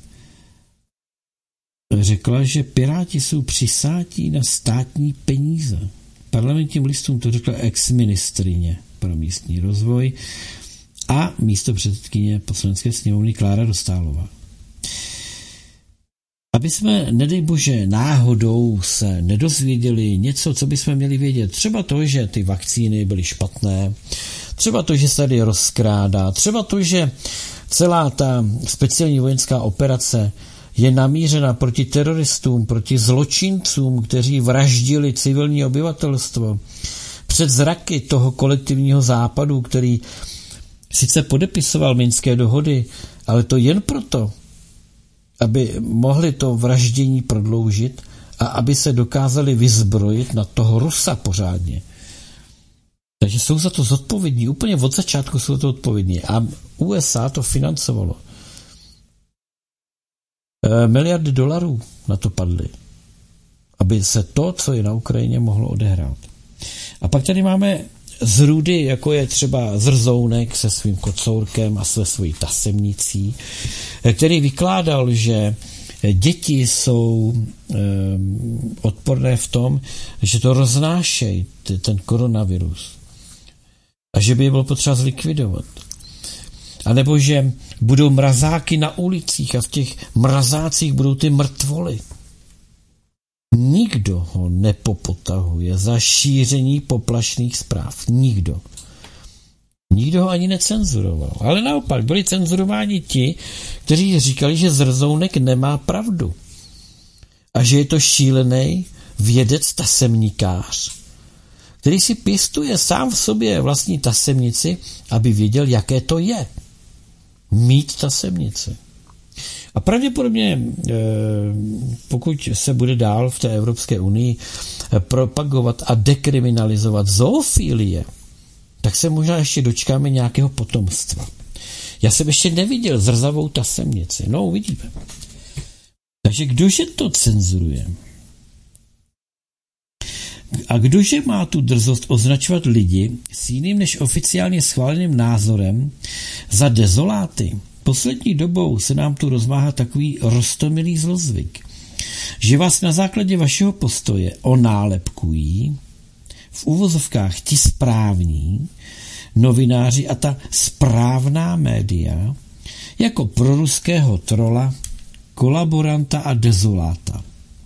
řekla, že Piráti jsou přisátí na státní peníze. Parlamentním listům to řekla ex-ministryně pro místní rozvoj a místo předsedkyně Poslanecké sněmovny Klára Dostálová. Aby jsme, nedej bože, náhodou se nedozvěděli něco, co bychom měli vědět. Třeba to, že ty vakcíny byly špatné, třeba to, že se tady rozkrádá, třeba to, že celá ta speciální vojenská operace je namířena proti teroristům, proti zločincům, kteří vraždili civilní obyvatelstvo před zraky toho kolektivního západu, který sice podepisoval minské dohody, ale to jen proto, aby mohli to vraždění prodloužit a aby se dokázali vyzbrojit na toho Rusa pořádně. Takže jsou za to zodpovědní, úplně od začátku jsou to odpovědní a U S A to financovalo. E, miliardy dolarů na to padly, aby se to, co je na Ukrajině, mohlo odehrát. A pak tady máme zrůdy, jako je třeba Zrzounek se svým kocourkem a se svojí tasemnicí, který vykládal, že děti jsou e, odporné v tom, že to roznášejí, ten koronavirus. A že by je bylo potřeba zlikvidovat. A nebo že budou mrazáky na ulicích a v těch mrazácích budou ty mrtvoly. Nikdo ho nepopotahuje za šíření poplašných zpráv. Nikdo. Nikdo ho ani necenzuroval. Ale naopak byli cenzurováni ti, kteří říkali, že Zrzounek nemá pravdu. A že je to šílený vědec tasemníkář, který si pěstuje sám v sobě vlastní tasemnici, aby věděl, jaké to je mít tasemnici. A pravděpodobně, pokud se bude dál v té Evropské unii propagovat a dekriminalizovat zoofilie, tak se možná ještě dočkáme nějakého potomstva. Já jsem ještě neviděl zrzavou tasemnici. No, uvidíme. Takže kdože to cenzuruje? A kdože má tu drzost označovat lidi s jiným než oficiálně schváleným názorem za dezoláty? Poslední dobou se nám tu rozmáhá takový roztomilý zlozvyk, že vás na základě vašeho postoje onálepkují v uvozovkách ti správní novináři a ta správná média jako proruského trola, kolaboranta a dezoláta.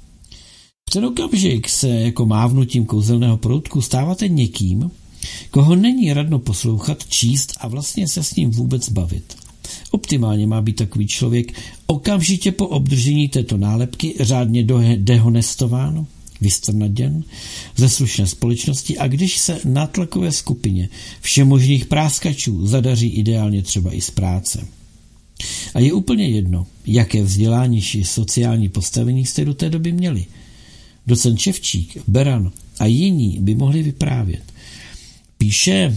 V ten okamžik se jako mávnutím kouzelného proutku stáváte někým, koho není radno poslouchat, číst a vlastně se s ním vůbec bavit. Optimálně má být takový člověk okamžitě po obdržení této nálepky řádně dehonestován, vystrnaděn ze slušné společnosti a když se na tlakové skupině všemožných práskačů zadaří ideálně třeba i z práce. A je úplně jedno, jaké vzdělání či sociální postavení jste do té doby měli. Docent Ševčík, Beran a jiní by mohli vyprávět. Píše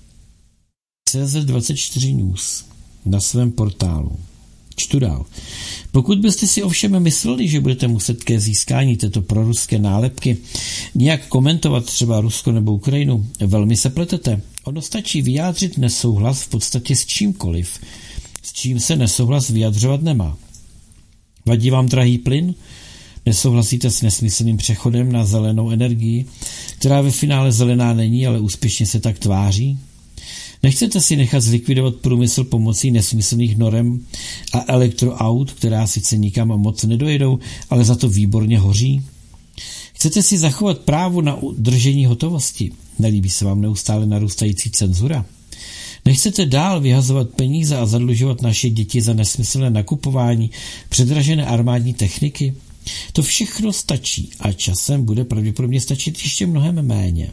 C Z dvacet čtyři News na svém portálu. Čtu dál. Pokud byste si ovšem mysleli, že budete muset ke získání této proruské nálepky nějak komentovat třeba Rusko nebo Ukrajinu, velmi se pletete. Ono stačí vyjádřit nesouhlas v podstatě s čímkoliv, s čím se nesouhlas vyjadřovat nemá. Vadí vám drahý plyn? Nesouhlasíte s nesmyslným přechodem na zelenou energii, která ve finále zelená není, ale úspěšně se tak tváří? Nechcete si nechat zlikvidovat průmysl pomocí nesmyslných norem a elektroaut, která sice nikam moc nedojedou, ale za to výborně hoří? Chcete si zachovat právo na udržení hotovosti? Nelíbí se vám neustále narůstající cenzura? Nechcete dál vyhazovat peníze a zadlužovat naše děti za nesmyslné nakupování předražené armádní techniky? To všechno stačí a časem bude pravděpodobně stačit ještě mnohem méně.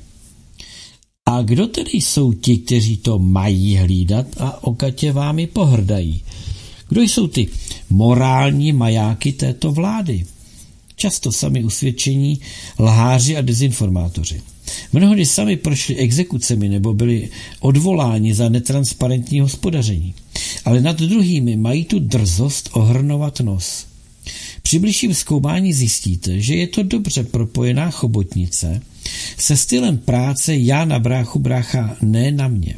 A kdo tedy jsou ti, kteří to mají hlídat a okatě vámi pohrdají? Kdo jsou ty morální majáky této vlády? Často sami usvědčení lháři a dezinformátoři. Mnohdy sami prošli exekucemi nebo byli odvoláni za netransparentní hospodaření. Ale nad druhými mají tu drzost ohrnovat nos. Při bližším zkoumání zjistíte, že je to dobře propojená chobotnice se stylem práce já na bráchu, brácha ne na mě.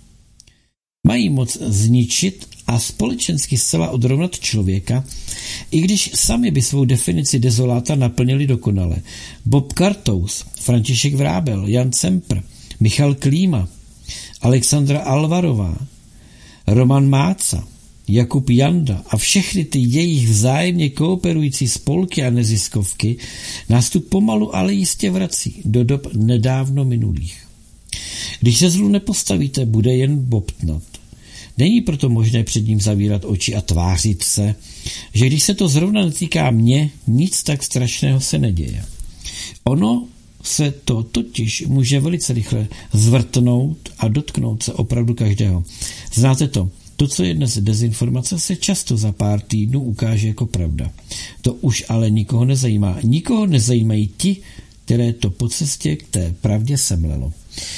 Mají moc zničit a společensky zcela odrovnat člověka, i když sami by svou definici dezoláta naplnili dokonale. Bob Kartous, František Vrábel, Jan Cempr, Michal Klíma, Alexandra Alvarová, Roman Máca, Jakub Janda a všechny ty jejich vzájemně kooperující spolky a neziskovky nás tu pomalu, ale jistě vrací do dob nedávno minulých. Když se zlu nepostavíte, bude jen bobtnat. Není proto možné před ním zavírat oči a tvářit se, že když se to zrovna netýká mě, nic tak strašného se neděje. Ono se to totiž může velice rychle zvrtnout a dotknout se opravdu každého. Znáte to? To, co je dnes dezinformace, se často za pár týdnů ukáže jako pravda. To už ale nikoho nezajímá. Nikoho nezajímají ti, které to po cestě k té pravdě semlelo.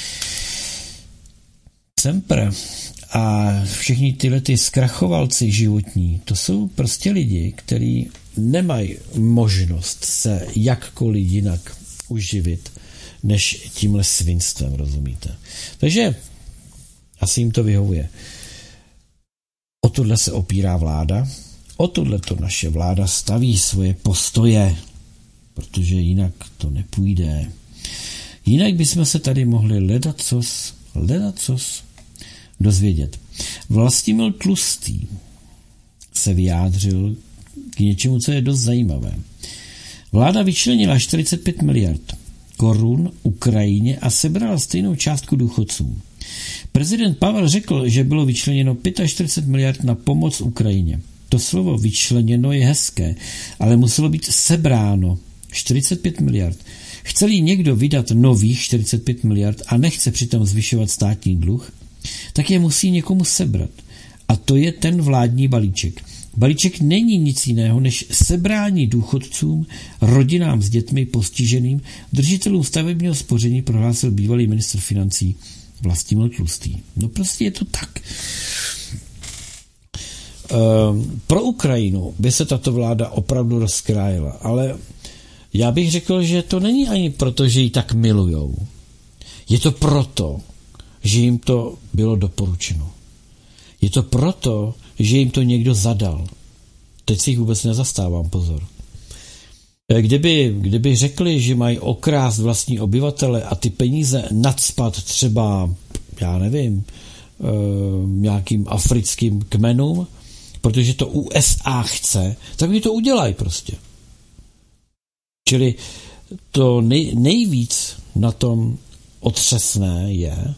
Sempre a všichni tyhle ty zkrachovalci životní, to jsou prostě lidi, kteří nemají možnost se jakkoliv jinak uživit, než tímhle svinstvem, rozumíte? Takže asi jim to vyhovuje. O tohle se opírá vláda, o tohle to naše vláda staví svoje postoje, protože jinak to nepůjde. Jinak bychom se tady mohli ledacos, ledacos dozvědět. Vlastimil Tlustý se vyjádřil k něčemu, co je dost zajímavé. Vláda vyčlenila čtyřicet pět miliard korun Ukrajině a sebrala stejnou částku důchodcům. Prezident Pavel řekl, že bylo vyčleněno čtyřicet pět miliard na pomoc Ukrajině. To slovo vyčleněno je hezké, ale muselo být sebráno čtyřicet pět miliard. Chce-li někdo vydat nových čtyřicet pět miliard a nechce přitom zvyšovat státní dluh, tak je musí někomu sebrat. A to je ten vládní balíček. Balíček není nic jiného, než sebrání důchodcům, rodinám s dětmi postiženým, držitelům stavebního spoření, prohlásil bývalý ministr financí Vlastimil Tlustý. No prostě je to tak. Ehm, pro Ukrajinu by se tato vláda opravdu rozkrájela, ale já bych řekl, že to není ani proto, že ji tak milujou. Je to proto, že jim to bylo doporučeno. Je to proto, že jim to někdo zadal. Teď si jich vůbec nezastávám, pozor. Kdyby, kdyby řekli, že mají okrást vlastní obyvatele a ty peníze nacpat třeba, já nevím, nějakým africkým kmenům, protože to U S A chce, tak mi to udělají prostě. Čili to nej, nejvíc na tom otřesné je,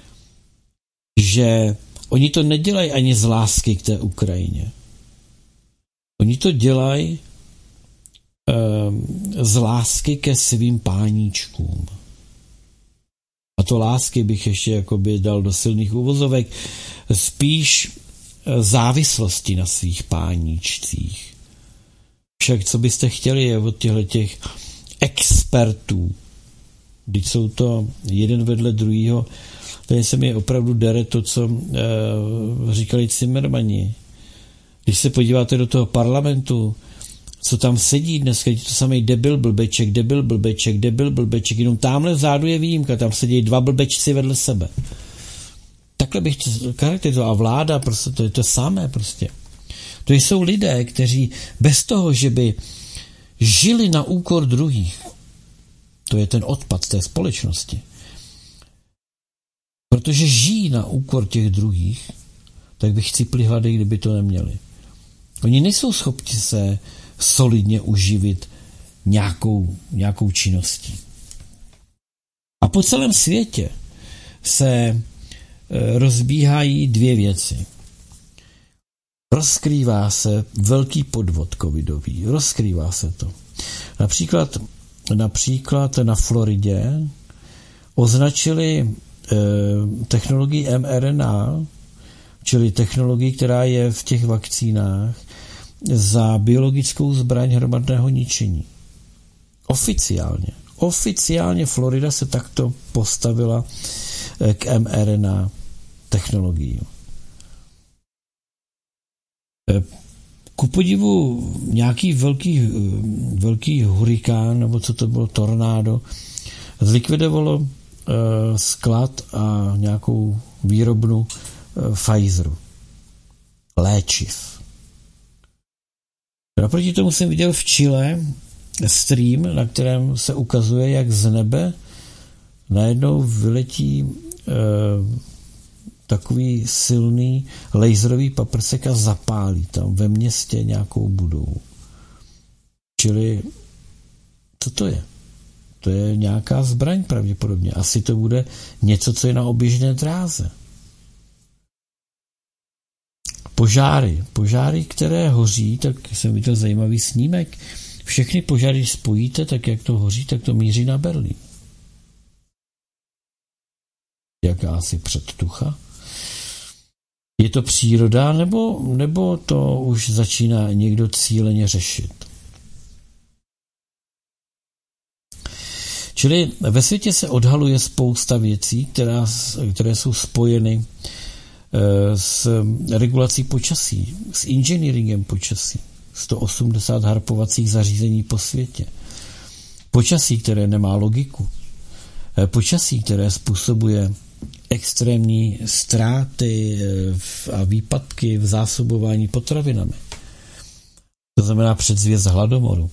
že oni to nedělají ani z lásky k té Ukrajině. Oni to dělají um, z lásky ke svým páníčkům. A to lásky bych ještě jakoby dal do silných uvozovek, spíš závislosti na svých páníčcích. Však co byste chtěli je od těchto těch expertů. Když jsou to jeden vedle druhýho, tady se mi opravdu dere to, co uh, říkali Cimmermani. Když se podíváte do toho parlamentu, co tam sedí dneska, je to samý debil blbeček, debil blbeček, debil blbeček, jenom tamhle vzadu je výjimka, tam sedí dva blbečci vedle sebe. Takhle bych to charakterizoval. A vláda, prostě to je to samé prostě. To jsou lidé, kteří bez toho, že by žili na úkor druhých, to je ten odpad té společnosti, protože žijí na úkor těch druhých, tak by chcípli hlady, kdyby to neměli. Oni nejsou schopni se solidně uživit nějakou, nějakou činností. A po celém světě se rozbíhají dvě věci. Rozkrývá se velký podvod covidový. Rozkrývá se to. Například, například na Floridě označili eh, technologii mRNA, čili technologii, která je v těch vakcínách, za biologickou zbraň hromadného ničení. Oficiálně. Oficiálně Florida se takto postavila k mRNA technologií. Ku podivu nějaký velký, velký hurikán, nebo co to bylo, tornádo, zlikvidovalo uh, sklad a nějakou výrobnu uh, Pfizeru. Léčiv. Naproti tomu jsem viděl v Chile stream, na kterém se ukazuje, jak z nebe najednou vyletí uh, takový silný laserový paprsek a zapálí tam ve městě nějakou budovu. Čili co to je? To je nějaká zbraň pravděpodobně. Asi to bude něco, co je na oběžné dráze. Požáry. Požáry, které hoří, tak jsem viděl zajímavý snímek. Všechny požáry, když spojíte, tak jak to hoří, tak to míří na Berlín. Jakási předtucha. Je to příroda, nebo, nebo to už začíná někdo cíleně řešit? Čili ve světě se odhaluje spousta věcí, která, které jsou spojeny s regulací počasí, s inženýringem počasí. sto osmdesát harpovacích zařízení po světě. Počasí, které nemá logiku. Počasí, které způsobuje extrémní ztráty a výpadky v zásobování potravinami. To znamená předzvěst hladomoru.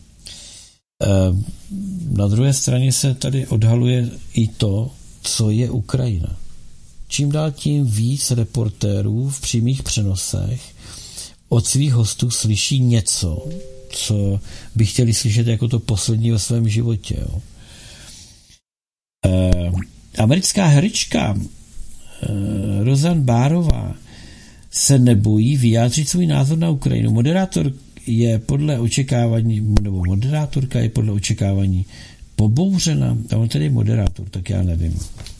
Na druhé straně se tady odhaluje i to, co je Ukrajina. Čím dál tím víc reportérů v přímých přenosech od svých hostů slyší něco, co by chtěli slyšet jako to poslední ve svém životě. Jo. Eh, americká herečka eh, Roseanne Barrová se nebojí vyjádřit svůj názor na Ukrajinu. Moderátor je podle očekávání, nebo moderátorka je podle očekávání pobouřena, a on tady je moderátor, tak já nevím.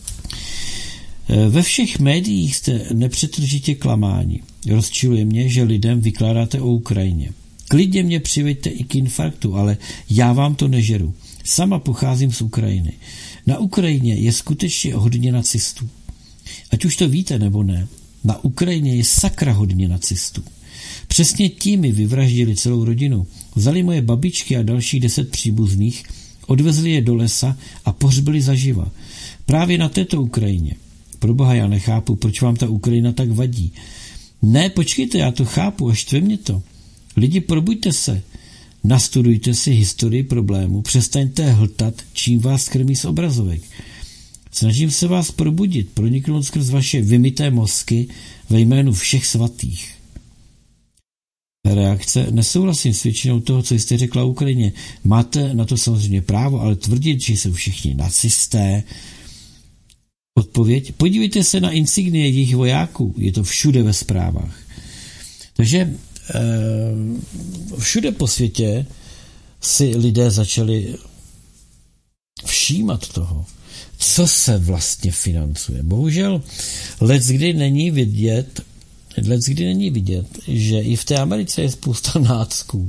Ve všech médiích jste nepřetržitě klamáni. Rozčiluje mě, že lidem vykládáte o Ukrajině. Klidně mě přiveďte i k infarktu, ale já vám to nežeru. Sama pocházím z Ukrajiny. Na Ukrajině je skutečně hodně nacistů. Ať už to víte nebo ne, na Ukrajině je sakra hodně nacistů. Přesně ti mi vyvraždili celou rodinu. Vzali moje babičky a další deset příbuzných, odvezli je do lesa a pohřbili zaživa. Právě na této Ukrajině. Proboha, já nechápu, proč vám ta Ukrajina tak vadí. Ne, počkejte, já to chápu, až štve mě to. Lidi, probuďte se. Nastudujte si historii problému, přestaňte hltat, čím vás krmí z obrazovek. Snažím se vás probudit, proniknout skrz vaše vymyté mozky ve jménu všech svatých. Reakce: nesouhlasím s většinou toho, co jste řekla o Ukrajině. Máte na to samozřejmě právo, ale tvrdit, že jsou všichni nacisté. Odpověď: podívejte se na insignie jejich vojáků, je to všude ve zprávách. Takže všude po světě si lidé začali všímat toho, co se vlastně financuje. Bohužel leckdy není vidět, leckdy není vidět, že i v té Americe je spousta nácků.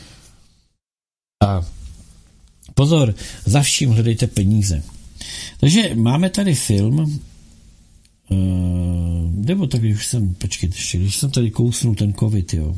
A pozor, za vším hledejte peníze. Takže máme tady film, Uh, nebo tak, když jsem, počkejte ještě, když jsem tady kousnul ten covid, jo,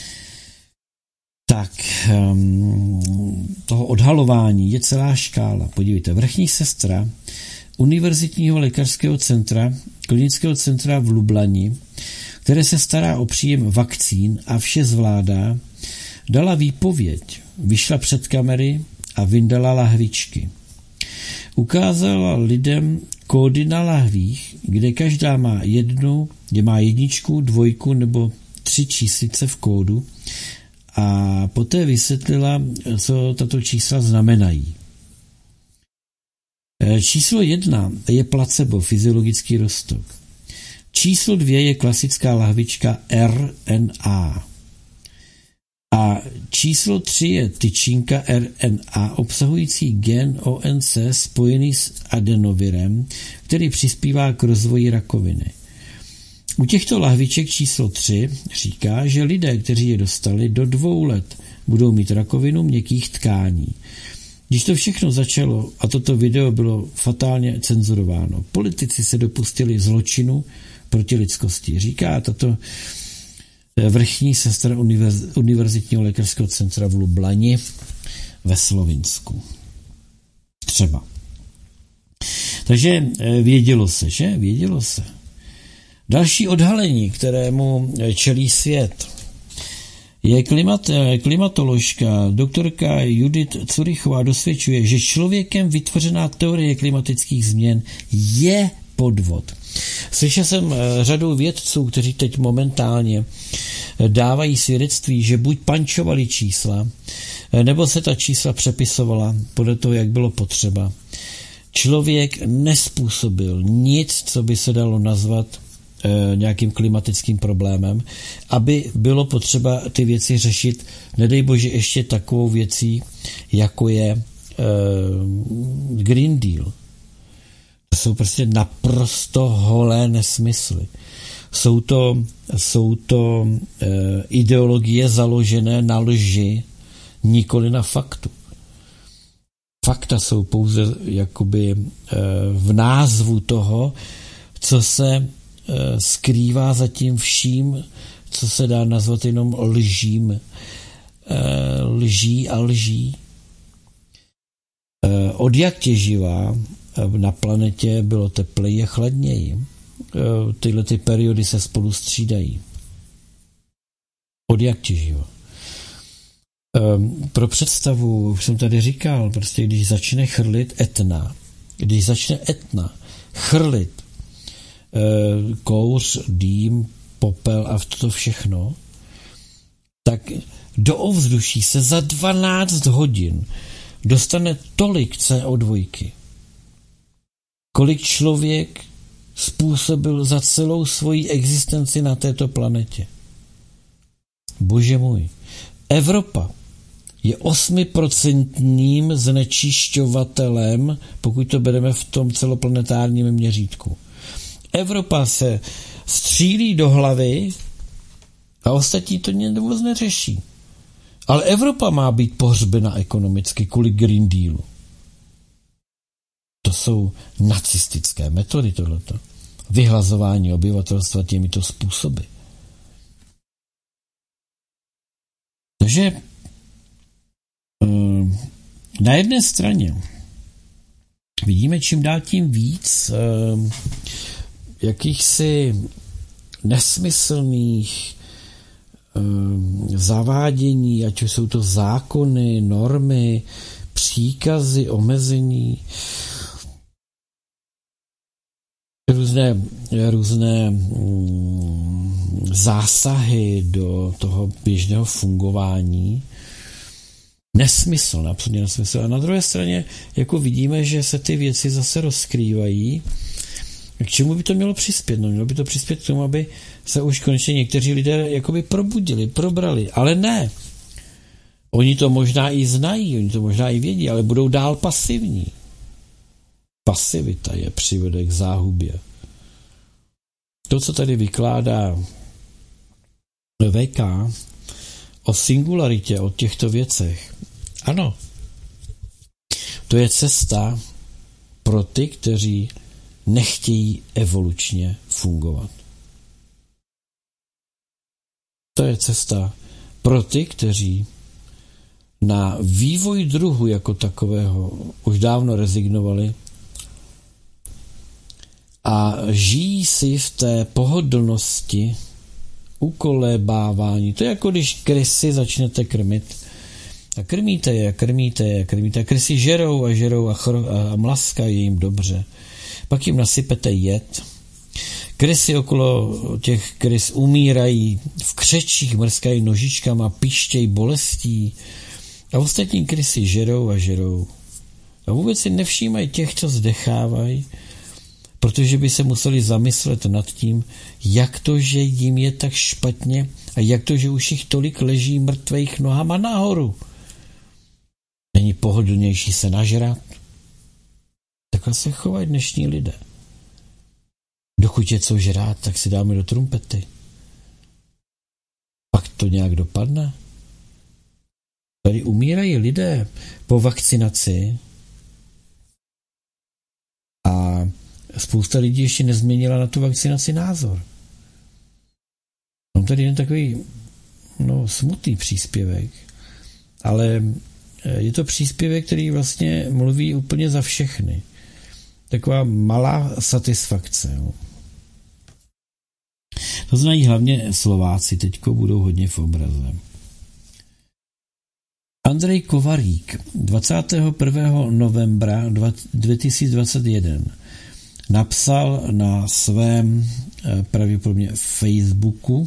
tak um, toho odhalování je celá škála. Podívejte, vrchní sestra Univerzitního lékařského centra, klinického centra v Lublani, které se stará o příjem vakcín a vše zvládá, dala výpověď, vyšla před kamery a vyndala lahvičky. Ukázala lidem kódy na lahvích, kde každá má jednu, kde má jedničku, dvojku nebo tři číslice v kódu, a poté vysvětlila, co tato čísla znamenají. Číslo jedna je placebo, fyziologický roztok. Číslo dvě je klasická lahvička R N A. A číslo tři je tyčinka R N A obsahující gen O N C spojený s adenovirem, který přispívá k rozvoji rakoviny. U těchto lahviček číslo tři říká, že lidé, kteří je dostali, do dvou let budou mít rakovinu měkkých tkání. Když to všechno začalo a toto video bylo fatálně cenzurováno, politici se dopustili zločinu proti lidskosti. Říká tato vrchní sestra univerz, Univerzitního lékařského centra v Lublani ve Slovinsku. Třeba. Takže vědělo se, že? Vědělo se. Další odhalení, kterému čelí svět, je klimat, klimatoložka doktorka Judith Curychová dosvědčuje, že člověkem vytvořená teorie klimatických změn je podvod. Slyšel jsem řadu vědců, kteří teď momentálně dávají svědectví, že buď pančovali čísla, nebo se ta čísla přepisovala podle toho, jak bylo potřeba. Člověk nespůsobil nic, co by se dalo nazvat e, nějakým klimatickým problémem, aby bylo potřeba ty věci řešit, nedej bože ještě takovou věcí, jako je e, Green Deal. To jsou prostě naprosto holé nesmysly. Jsou to, jsou to e, ideologie založené na lži, nikoli na faktu. Fakta jsou pouze jakoby e, v názvu toho, co se e, skrývá za tím vším, co se dá nazvat jenom lžím. E, lží a lží. E, od jak těživá na planetě bylo tepleji a chladněji. Tyhle ty periody se spolu střídají. Od jak těživa. Pro představu, už jsem tady říkal, prostě když začne chrlit Etna, když začne Etna chrlit kouř, dým, popel a toto všechno, tak do ovzduší se za dvanáct hodin dostane tolik C O dva, kolik člověk způsobil za celou svoji existenci na této planetě. Bože můj. Evropa je osmiprocentním znečišťovatelem, pokud to bereme v tom celoplanetárním měřítku. Evropa se střílí do hlavy a ostatní to vůbec neřeší. Ale Evropa má být pohřbena ekonomicky kvůli Green Dealu. To jsou nacistické metody tohleto. Vyhlazování obyvatelstva těmito způsoby. Takže na jedné straně vidíme čím dál tím víc jakýchsi nesmyslných zavádění, ať už jsou to zákony, normy, příkazy, omezení, různé, různé mm, zásahy do toho běžného fungování. Nesmysl, absolutně nesmysl. A na druhé straně jako vidíme, že se ty věci zase rozkrývají. K čemu by to mělo přispět? No, mělo by to přispět k tomu, aby se už konečně někteří lidé jakoby probudili, probrali. Ale ne. Oni to možná i znají, oni to možná i vědí, ale budou dál pasivní. Pasivita je přivede k záhubě. To, co tady vykládá V K o singularitě, o těchto věcech, ano, to je cesta pro ty, kteří nechtějí evolučně fungovat. To je cesta pro ty, kteří na vývoj druhu jako takového už dávno rezignovali a žijí si v té pohodlnosti ukolébávání. To je jako když krysy začnete krmit a krmíte je, krmíte je, krmíte a krysy žerou a žerou a, chro- a mlaskají jim dobře. Pak jim nasypete jed. Krysy okolo těch krys umírají v křečích, mrskají nožičkama, pištějí bolestí a ostatní krysy žerou a žerou. A vůbec si nevšímají těch, co zdechávají, protože by se museli zamyslet nad tím, jak to, že jim je tak špatně a jak to, že už jich tolik leží mrtvejch nohama nahoru. Není pohodlnější se nažrat? Takhle se chovají dnešní lidé. Dokud je co žrát, tak si dáme do trumpety. Pak to nějak dopadne. Tady umírají lidé po vakcinaci a spousta lidí ještě nezměnila na tu vakcinaci názor. Mám tady jen takový no, smutný příspěvek, ale je to příspěvek, který vlastně mluví úplně za všechny. Taková malá satisfakce. Jo. To znají hlavně Slováci, teďko budou hodně v obraze. Andrej Kovařík dvacátého prvního novembra dva tisíce dvacet jedna napsal na svém pravděpodobně Facebooku,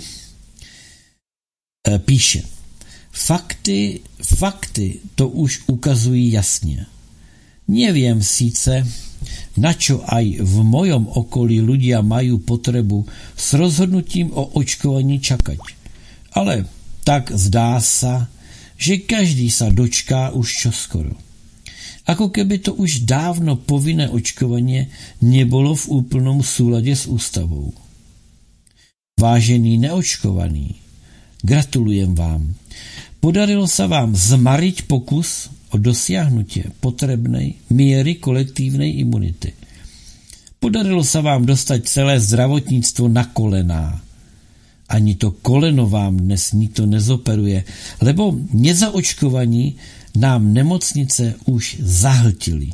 píše: Fakty, fakty to už ukazují jasně. Neviem síce, na čo aj v mojom okolí ľudia majú potrebu s rozhodnutím o očkovaní čakať. Ale tak zdá sa, že každý sa dočká už čoskoro. Ako keby to už dávno povinné očkovanie nebolo v úplnom súlade s ústavou. Vážený neočkovaný, gratulujem vám. Podarilo sa vám zmariť pokus o dosiahnutie potrebnej miery kolektívnej imunity. Podarilo sa vám dostať celé zdravotníctvo na kolená. Ani to koleno vám dnes nikto nezoperuje, lebo nezaočkovaní nám nemocnice už zahltili.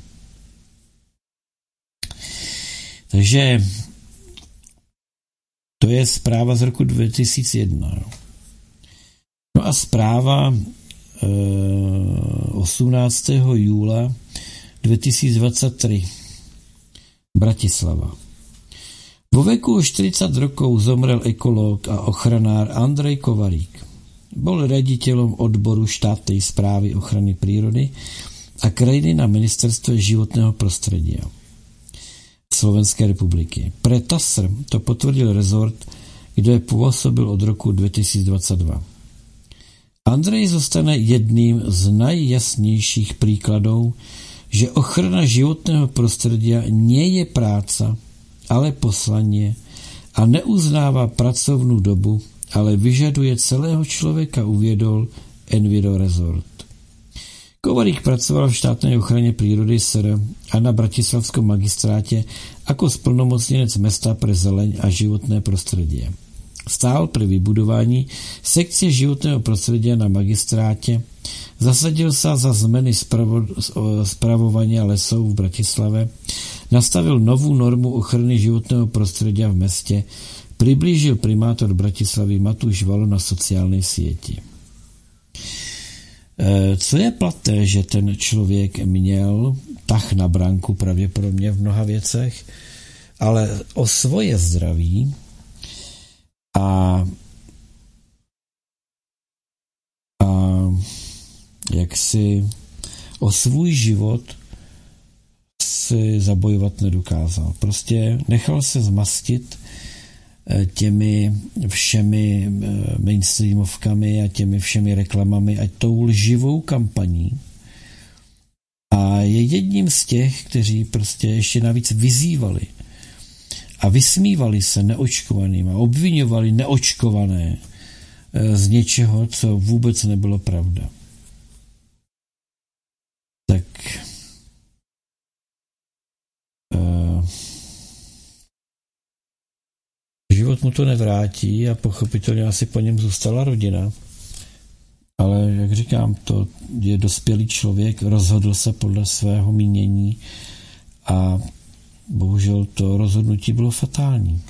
Takže to je zpráva z roku dva tisíce jedna. No a zpráva osmnáctého júla dva tisíce dvacet tři. Bratislava. Vo veku štyridsať rokov zomrel ekológ a ochranár Andrej Kovarík. Bol riaditeľom odboru štátnej správy ochrany prírody a krajiny na ministerstve životného prostredia Slovenskej republiky. Pre T A S R to potvrdil rezort, kde pôsobil od roku dva tisíce dvacet dva. Andrej zůstane jedním z najjasnějších príkladov, že ochrana životného prostředí nie je práca, ale poslanie a neuznává pracovnú dobu, ale vyžaduje celého člověka, uviedol Enviro Resort. Kovarík pracoval v štátnej ochrane prírody es er a na bratislavskom magistráte ako splnomocnenec mesta pre zeleň a životné prostredie. Stál pri vybudování sekcie životného prostredia na magistráte, zasadil sa za zmeny spravo, spravovania lesov v Bratislave, nastavil novú normu ochrany životného prostredia v meste, priblížil primátor Bratislavy Matúš Valo na sociálnej sieti. Co je platné, že ten člověk měl tah na branku pravděpodobně v mnoha věcech, ale o svoje zdraví a, a jaksi o svůj život si zabojovat nedokázal. Prostě nechal se zmastit těmi všemi mainstreamovkami a těmi všemi reklamami a tou lživou kampaní. A je jedním z těch, kteří prostě ještě navíc vyzývali a vysmívali se neočkovaným a obviňovali neočkované z něčeho, co vůbec nebylo pravda. Tak uh, život mu to nevrátí a pochopitelně asi po něm zůstala rodina. Ale jak říkám, to je dospělý člověk, rozhodl se podle svého mínění a bohužel to rozhodnutí bylo fatální.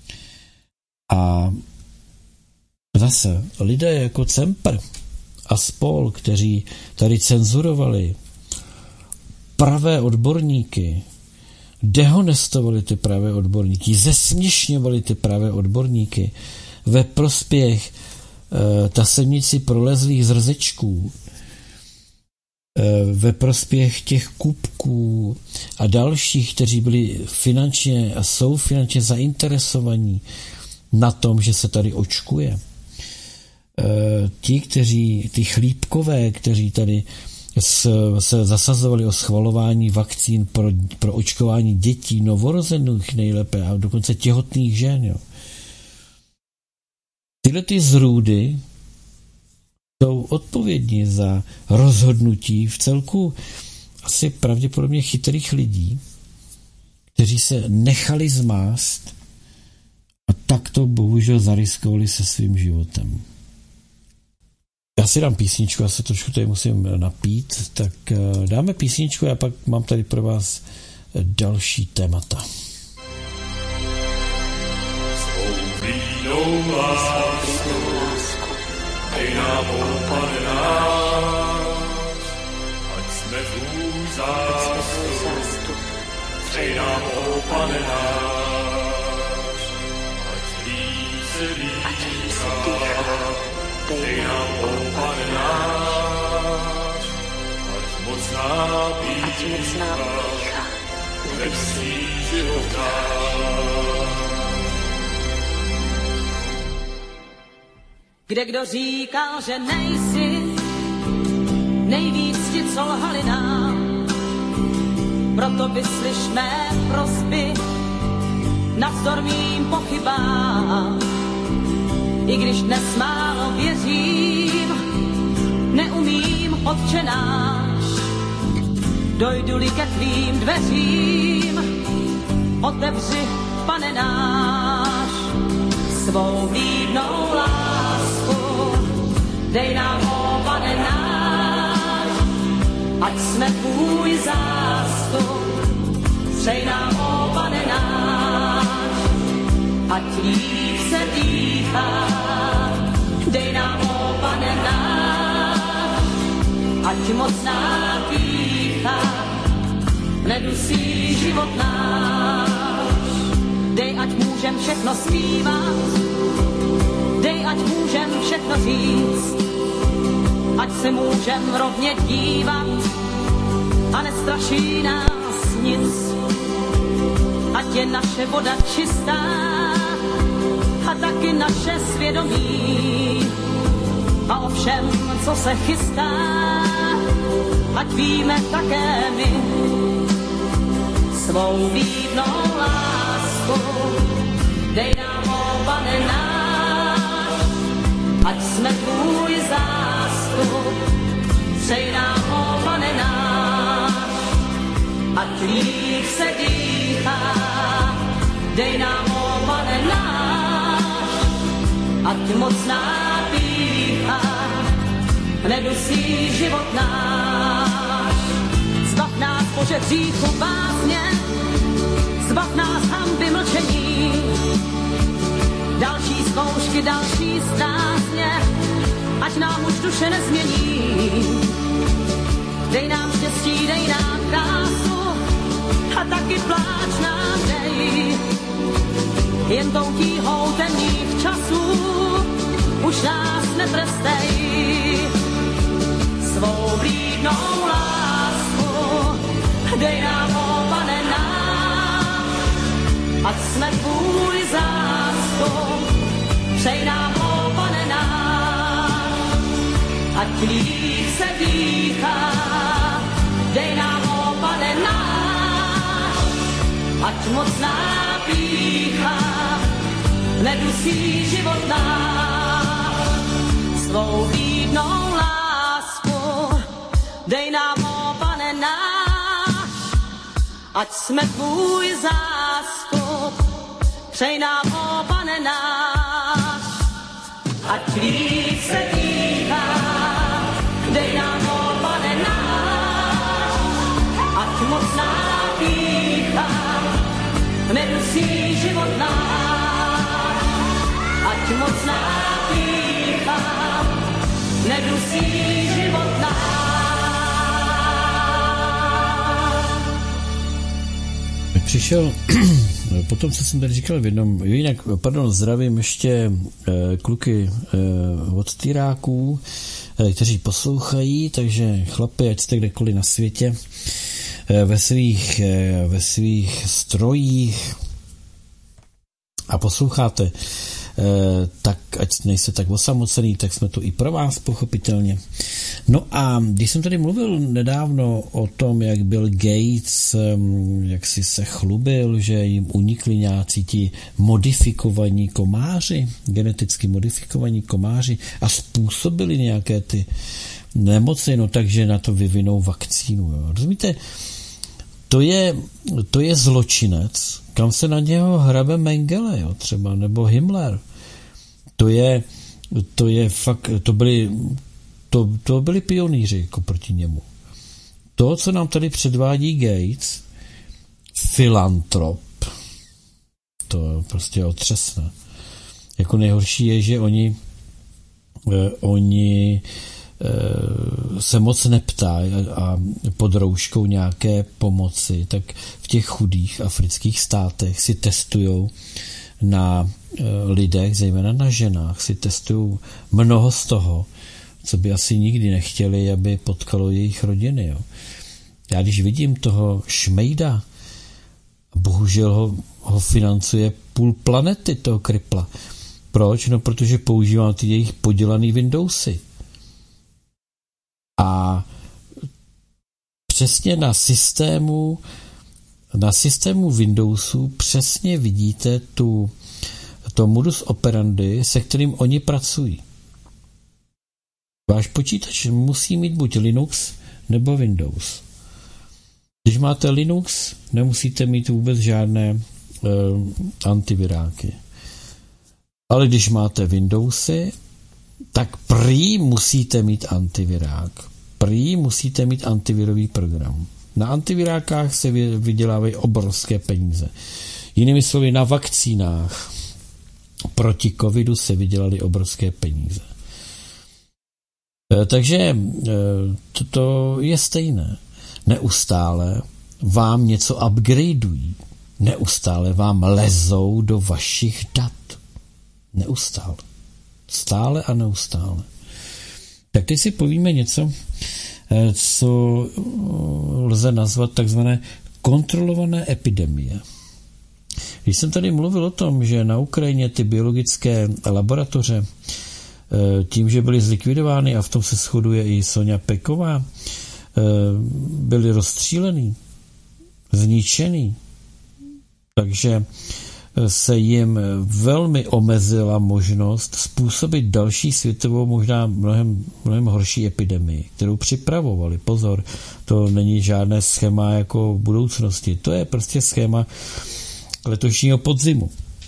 A zase lidé jako Cempr a spol, kteří tady cenzurovali pravé odborníky, dehonestovali ty pravé odborníky, zesměšňovali ty pravé odborníky ve prospěch e, tasemnici prolezlých zrzečků, e, ve prospěch těch kupků a dalších, kteří byli finančně a jsou finančně zainteresovaní na tom, že se tady očkuje. E, ti, kteří, ty chlípkové, kteří tady se zasazovali o schvalování vakcín pro, pro očkování dětí, novorozených nejlépe a dokonce těhotných žen. Jo. Tyhle ty zrůdy jsou odpovědní za rozhodnutí v celku asi pravděpodobně chytrých lidí, kteří se nechali zmást a takto bohužel zariskovali se svým životem. Já si dám písničku, já se trošku tady musím napít, tak dáme písničku a pak mám tady pro vás další témata. Svou vínou lásku, dej nám, Pane náš, ať jsme tvůj zástup, dej nám, Pane náš, ať líp se dýchá, dej nám, Pane náš, ať mocná pícha, nepří života. Kde kdo říkal, že nejsi, nejvíc ti, co lhali nám, proto vyslyš mé prosby, navzdor mým pochybám. I když dnes málo věřím, neumím, Otče náš, dojdu-li ke tvým dveřím, otevři, Pane náš, svou vírnou lásku, dej nám, ó Pane náš, ať jsme tvůj zástup, přej nám, ó Pane náš, ať líp se dýchá, dej nám, ó Pane náš, ať mocná pýcha nedusí život náš. Dej, ať můžem všechno zpívat, dej, ať můžem všechno říct, ať se můžem rovně dívat a nestraší nás nic. Ať je naše voda čistá a taky naše svědomí, a o všem, co se chystá, ať víme také my. Svou vívnou lásku dej nám, ó Pane náš, ať jsme tvůj zástup, přej nám, ó Pane náš, ať líp se dýchá, dej nám, ó Pane náš, ať mocná pýcha nedusí život náš. Zbav nás, Bože, hříchu bázně, zbav nás hanby mlčení, další zkoušky, další stázně, ať nám už duše nezmění. Dej nám štěstí, dej nám krásu a taky pláč nám dej. Jen tou tíhou temných časů už nás netrestej. Svou blídnou lásku dej nám, ó Pane náš, ať jsme tvůj zástup, přej nám, ó Pane náš, ať líp se dýchá, dej nám, ó Pane náš, ať mocná pýcha nedusí život náš. Svou vlídnou lásku dej nám, ó Pane náš, ať jsme tvůj zástup, přej nám, ó Pane náš, ať líp se dýchá, dej nám, ó Pane náš, ať mocná pýcha nedusí život náš, ať mocná pýcha nedusí život náš. Přišel, potom, co jsem tady říkal v jednom, jinak, pardon, zdravím ještě eh, kluky eh, od Tyráků, eh, kteří poslouchají, takže chlapi, ať jste kdekoliv na světě, eh, ve svých, eh, ve svých strojích a posloucháte, Eh, tak ať nejste tak osamocený, tak jsme to i pro vás pochopitelně. No a když jsem tady mluvil nedávno o tom, jak Bill Gates jak si se chlubil, že jim unikli nějací ti modifikovaní komáři, geneticky modifikovaní komáři a způsobili nějaké ty nemoci, no takže na to vyvinou vakcínu. Jo. Rozumíte? To je, to je zločinec, kam se na něho hrabe Mengele, jo, třeba, nebo Himmler. To je, to je fakt, to byli, to, to byli pionýři jako proti němu. To, co nám tady předvádí Gates, filantrop, to prostě otřesné. Jako nejhorší je, že oni, eh, oni se moc neptá a pod rouškou nějaké pomoci, tak v těch chudých afrických státech si testujou na lidech, zejména na ženách, si testují mnoho z toho, co by asi nikdy nechtěli, aby potkalo jejich rodiny. Jo. Já když vidím toho šmejda, bohužel ho, ho financuje půl planety, toho kripla. Proč? No, protože používám ty jejich podělaný Windowsy. A přesně na systému na systému Windowsu přesně vidíte tu, to modus operandi, se kterým oni pracují. Váš počítač musí mít buď Linux nebo Windows. Když máte Linux, nemusíte mít vůbec žádné uh, antiviráky. Ale když máte Windowsy, tak prý musíte mít antivirák. Prý musíte mít antivirový program. Na antivirákách se vydělávají obrovské peníze. Jinými slovy, na vakcínách proti covidu se vydělaly obrovské peníze. Takže to je stejné. Neustále vám něco upgradeují. Neustále vám lezou do vašich dat. Neustále. Stále a neustále. Tak teď si povíme něco, co lze nazvat takzvané kontrolované epidemie. Když jsem tady mluvil o tom, že na Ukrajině ty biologické laboratoře tím, že byly zlikvidovány, a v tom se shoduje i Soňa Peková, byli rozstřílený, zničený. Takže se jim velmi omezila možnost způsobit další světovou, možná mnohem, mnohem horší epidemii, kterou připravovali. Pozor, to není žádné schéma jako v budoucnosti. To je prostě schéma letošního podzimu.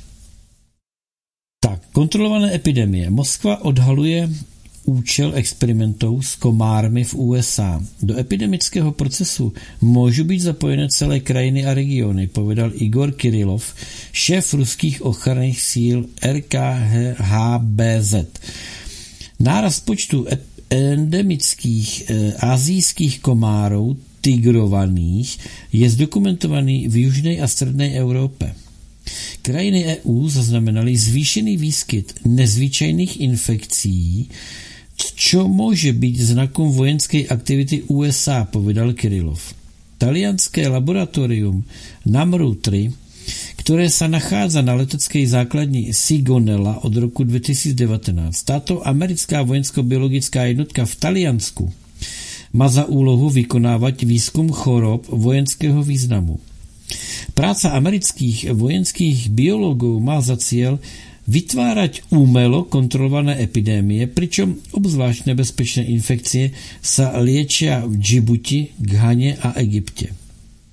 Tak, kontrolované epidemie. Moskva odhaluje účel experimentů s komármi v U S A. Do epidemického procesu můžou být zapojené celé krajiny a regiony, povedal Igor Kirilov, šéf ruských ochranných síl R K H B Z. Nárast počtu endemických e, asijských komárů tigrovaných je zdokumentovaný v jižní a střední Evropě. Krajiny E U zaznamenaly zvýšený výskyt nezvyčajných infekcí, čo může být znakom vojenské aktivity U S A, povedal Kirilov. Talianské laboratorium Namru tři, které se nachází na letecké základni Sigonella od roku dva tisíce devatenáct. Tato americká vojensko-biologická jednotka v Taliansku má za úlohu vykonávat výzkum chorob vojenského významu. Práce amerických vojenských biologů má za cíl vytvárat umělo kontrolované epidemie, pričom obzvlášť nebezpečné infekcie se léčí v Džibuti, Ghaně a Egyptě. E,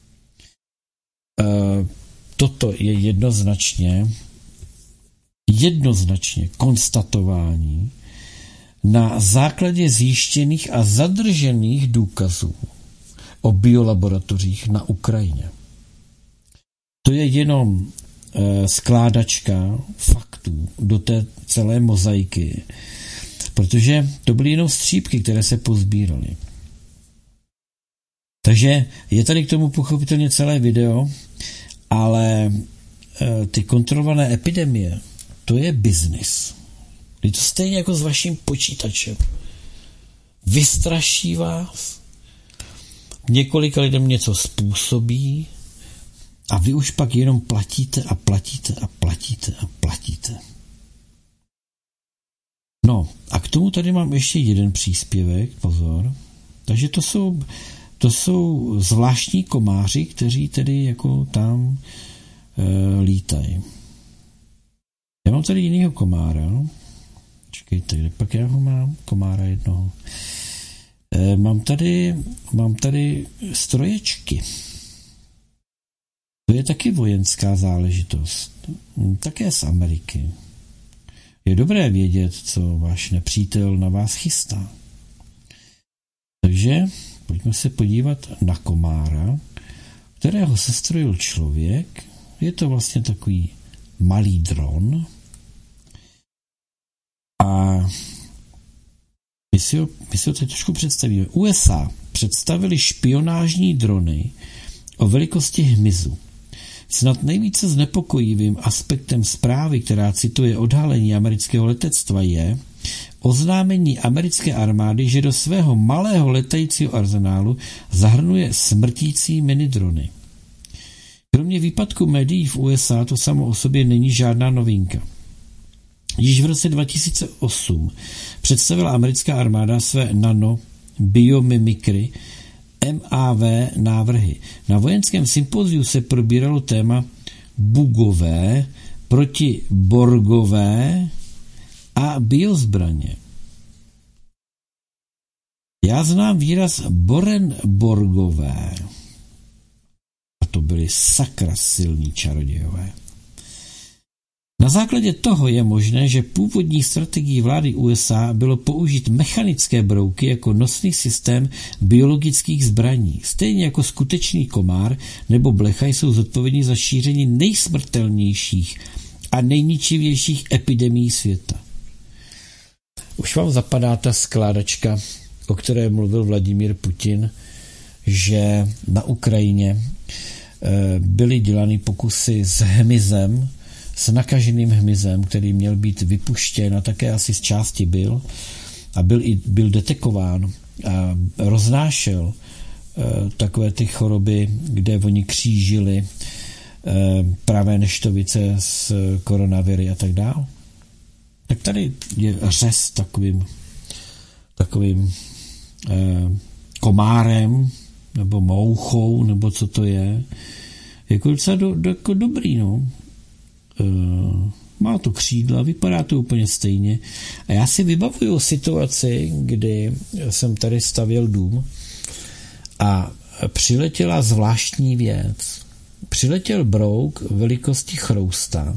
toto je jednoznačně jednoznačně konstatování na základě zjištěných a zadržených důkazů o biolaboratořích na Ukrajině. To je jenom e, skládačka faktů do té celé mozaiky, protože to byly jenom střípky, které se pozbíraly. Takže je tady k tomu pochopitelně celé video, ale e, ty kontrolované epidemie, to je biznis. Je to stejně jako s vaším počítačem. Vystraší vás, několika lidem něco způsobí, a vy už pak jenom platíte a platíte a platíte a platíte. No a k tomu tady mám ještě jeden příspěvek, pozor. Takže to jsou, to jsou zvláštní komáři, kteří tedy jako tam e, lítají. Já mám tady jinýho komára. Čekejte, kde pak já ho mám? Komára jednoho. E, mám tady, mám tady stroječky. To je taky vojenská záležitost. Také z Ameriky. Je dobré vědět, co váš nepřítel na vás chystá. Takže pojďme se podívat na komára, kterého sestrojil člověk. Je to vlastně takový malý dron. A my si ho, my si ho teď trošku představíme. U S A představili špionážní drony o velikosti hmyzu. Snad nejvíce znepokojivým aspektem zprávy, která cituje odhalení amerického letectva, je oznámení americké armády, že do svého malého letajícího arzenálu zahrnuje smrtící minidrony. Kromě výpadku médií v U S A to samo o sobě není žádná novinka. Již v roce dva tisíce osm představila americká armáda své nano biomimikry M A V návrhy. Na vojenském sympoziu se probíralo téma bugové proti borgové a biozbraně. Já znám výraz borenborgové. A to byli sakra silní čarodějové. Na základě toho je možné, že původní strategií vlády U S A bylo použít mechanické brouky jako nosný systém biologických zbraní. Stejně jako skutečný komár nebo blecha jsou zodpovědní za šíření nejsmrtelnějších a nejničivějších epidemií světa. Už vám zapadá ta skládačka, o které mluvil Vladimír Putin, že na Ukrajině byly dělány pokusy s hmyzem, s nakaženým hmyzem, který měl být vypuštěn a také asi z části byl a byl, i, byl detekován a roznášel e, takové ty choroby, kde oni křížili e, pravé neštovice s koronaviry a tak dále. tak tady je řez takovým takovým eh, komárem nebo mouchou, nebo co to je. Jako docela do, do, jako dobrý, no. Eh, má to křídla, vypadá to úplně stejně. A já si vybavuju situaci, kdy jsem tady stavěl dům a přiletěla zvláštní věc. Přiletěl brouk velikosti chrousta.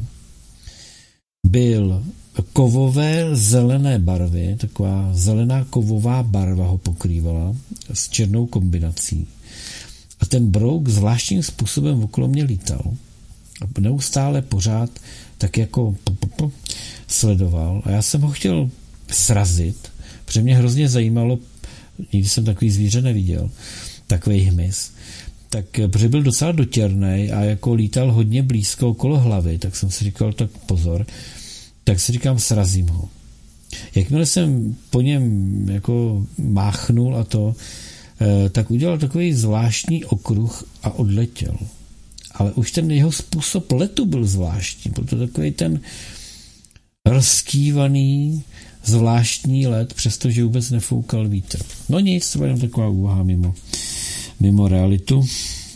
Byl kovové zelené barvy, taková zelená kovová barva ho pokrývala s černou kombinací. A ten brouk zvláštním způsobem okolo mě lítal. A neustále pořád tak jako sledoval. A já jsem ho chtěl srazit, protože mě hrozně zajímalo, nikdy jsem takový zvíře neviděl, takový hmyz. Tak, protože byl docela dotěrnej a jako lítal hodně blízko okolo hlavy, tak jsem si říkal, tak pozor, tak si říkám, srazím ho. Jakmile jsem po něm jako máchnul a to, tak udělal takový zvláštní okruh a odletěl. Ale už ten jeho způsob letu byl zvláštní, protože takový ten rozkývaný, zvláštní let, přestože vůbec nefoukal vítr. No nic, to byla jenom taková úvaha mimo, mimo realitu.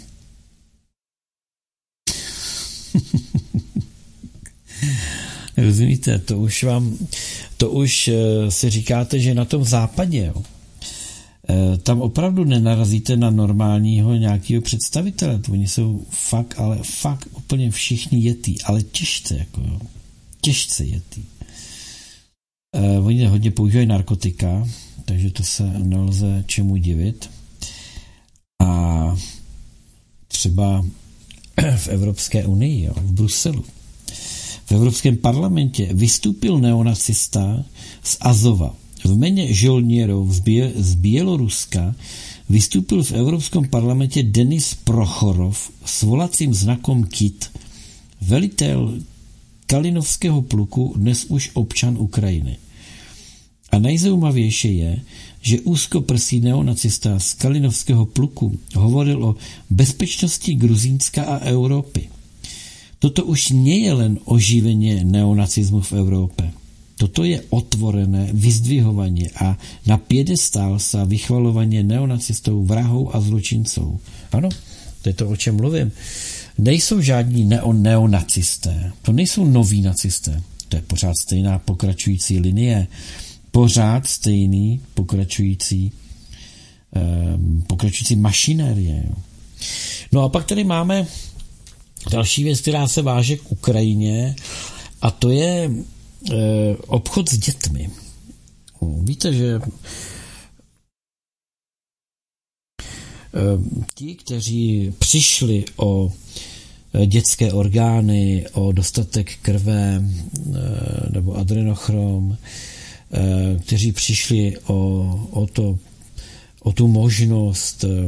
Rozumíte, to už vám, to už si říkáte, že na tom západě, jo, tam opravdu nenarazíte na normálního nějakého představitele. Oni jsou fakt, ale fakt úplně všichni jetý, ale těžce, jako jo, těžce jetý. Oni hodně používají narkotika, takže to se nelze čemu divit. A třeba v Evropské unii, jo, v Bruselu, v Evropském parlamentě vystoupil neonacista z Azova. V jméně žolněrov z, Bě- z Běloruska vystoupil v Evropském parlamentě Denis Prochorov s volacím znakom K I T, velitel Kalinovského pluku, dnes už občan Ukrajiny. A nejzajímavější je, že úzkoprsý neonacista z Kalinovského pluku hovoril o bezpečnosti Gruzínska a Evropy. Toto už nie je len oživenie neonacizmu v Európe. Toto je otvorené vyzdvihovanie a na piedestál sa vychvalovanie neonacistov, vrahov a zločincov. Ano, to je to, o čem mluvím. Nejsou žádní neon- neonacisté. To nejsou noví nacisté. To je pořád stejná pokračující linie. Pořád stejný pokračující um, pokračující mašinérie. Jo. No a pak tady máme další věc, která se váže k Ukrajině, a to je e, obchod s dětmi. Víte, že e, ti, kteří přišli o dětské orgány, o dostatek krve e, nebo adrenochrom, e, kteří přišli o, o, to, o tu možnost e,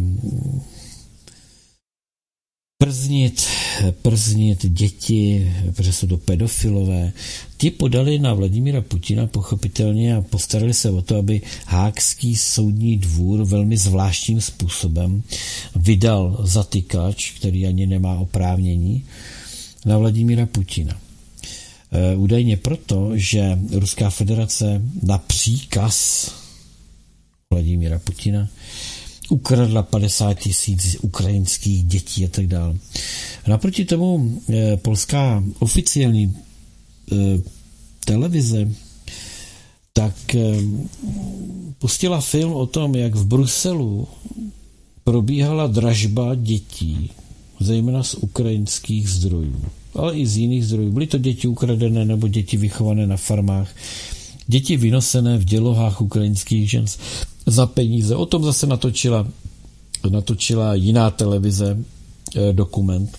Prznit, prznit děti, protože jsou to pedofilové. Ti podali na Vladimíra Putina pochopitelně a postarali se o to, aby Hákský soudní dvůr velmi zvláštním způsobem vydal zatykač, který ani nemá oprávnění, na Vladimíra Putina. E, údajně proto, že Ruská federace na příkaz Vladimíra Putina ukradla padesát tisíc ukrajinských dětí a tak dále. Naproti tomu e, polská oficiální e, televize tak e, pustila film o tom, jak v Bruselu probíhala dražba dětí, zejména z ukrajinských zdrojů, ale i z jiných zdrojů. Byly to děti ukradené nebo děti vychované na farmách, děti vynosené v dělohách ukrajinských žen za peníze. O tom zase natočila, natočila jiná televize eh, dokument.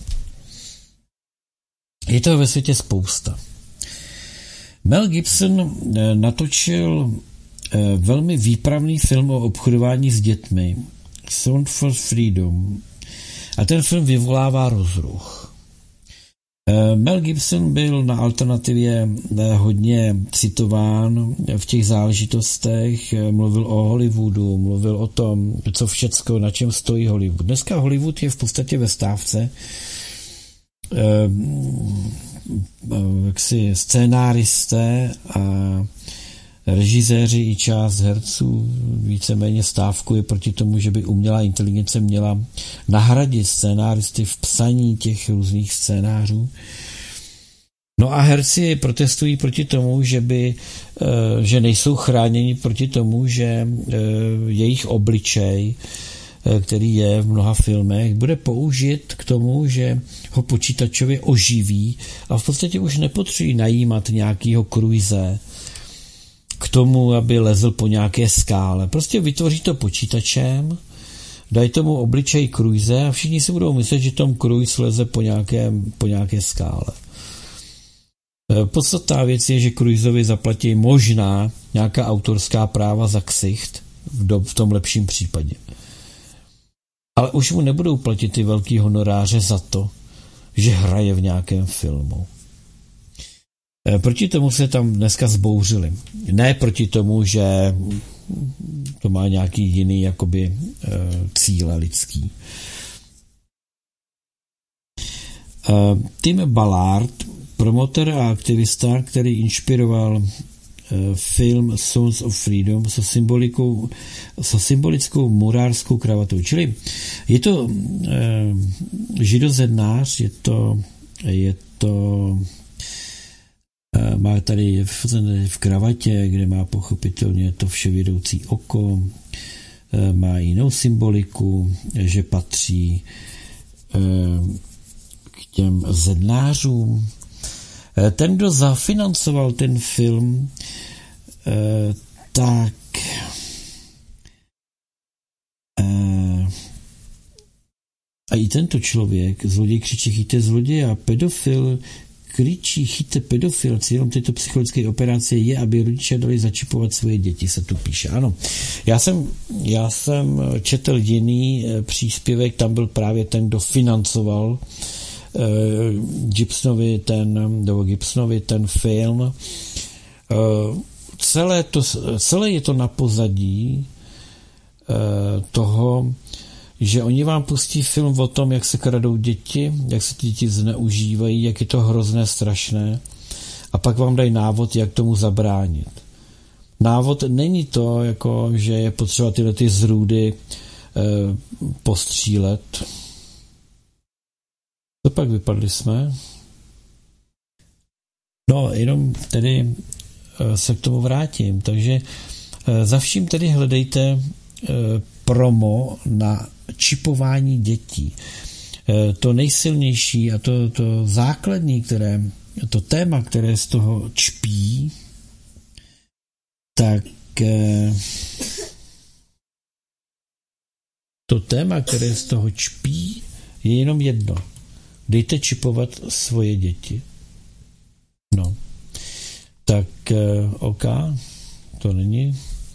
Je toho ve světě spousta. Mel Gibson eh, natočil eh, velmi výpravný film o obchodování s dětmi, Sound for Freedom, a ten film vyvolává rozruch. Mel Gibson byl na Alternativě hodně citován v těch záležitostech, mluvil o Hollywoodu, mluvil o tom, co všecko, na čem stojí Hollywood. Dneska Hollywood je v podstatě ve stávce. jaksi scénáristé a režiséři i část herců víceméně stávkuje proti tomu, že by umělá inteligence měla nahradit scénáristy v psaní těch různých scénářů. No a herci protestují proti tomu, že by, že nejsou chráněni proti tomu, že jejich obličej, který je v mnoha filmech, bude použit k tomu, že ho počítačově oživí a v podstatě už nepotřebují najímat nějakýho Cruise k tomu, aby lezl po nějaké skále. Prostě vytvoří to počítačem, dají tomu obličej Cruise a všichni si budou myslet, že Tom Cruise leze po nějaké, po nějaké skále. Podstatná věc je, že Cruiseovi zaplatí možná nějaká autorská práva za ksicht v, do, v tom lepším případě. Ale už mu nebudou platit ty velký honoráře za to, že hraje v nějakém filmu. Proti tomu se tam dneska zbouřili. Ne proti tomu, že to má nějaký jiný jakoby cíle lidský. Tim Ballard, promotor a aktivista, který inšpiroval film Sons of Freedom se symbolikou, se symbolickou murářskou kravatou. Čili je to eh, židozednář, je to, je to eh, má tady v, v kravatě, kde má pochopitelně to vševědoucí oko, eh, má jinou symboliku, že patří eh, k těm zednářům. Ten, kdo zafinancoval ten film, tak a i tento člověk, zloděj křičí chyťte zloděje a pedofil kričí chyťte pedofil. Cílem této psychologické operace je, aby rodiče dali začipovat svoje děti, se tu píše. Ano, já jsem, já jsem četl jiný příspěvek, tam byl právě ten, kdo financoval Gibsonovi ten, nebo Gibsonovi ten film. Celé, to, celé je to na pozadí toho, že oni vám pustí film o tom, jak se kradou děti, jak se ty děti zneužívají, jak je to hrozné, strašné a pak vám dají návod, jak tomu zabránit. Návod není to, jako, že je potřeba tyhle ty zrůdy postřílet. To pak vypadli jsme. No, jenom tedy se k tomu vrátím. Takže za vším tedy hledejte promo na čipování dětí. To nejsilnější a to, to základní, které, to téma, které z toho čpí, tak to téma, které z toho čpí, je jenom jedno. Dejte čipovat svoje děti. No. Tak OK, to není.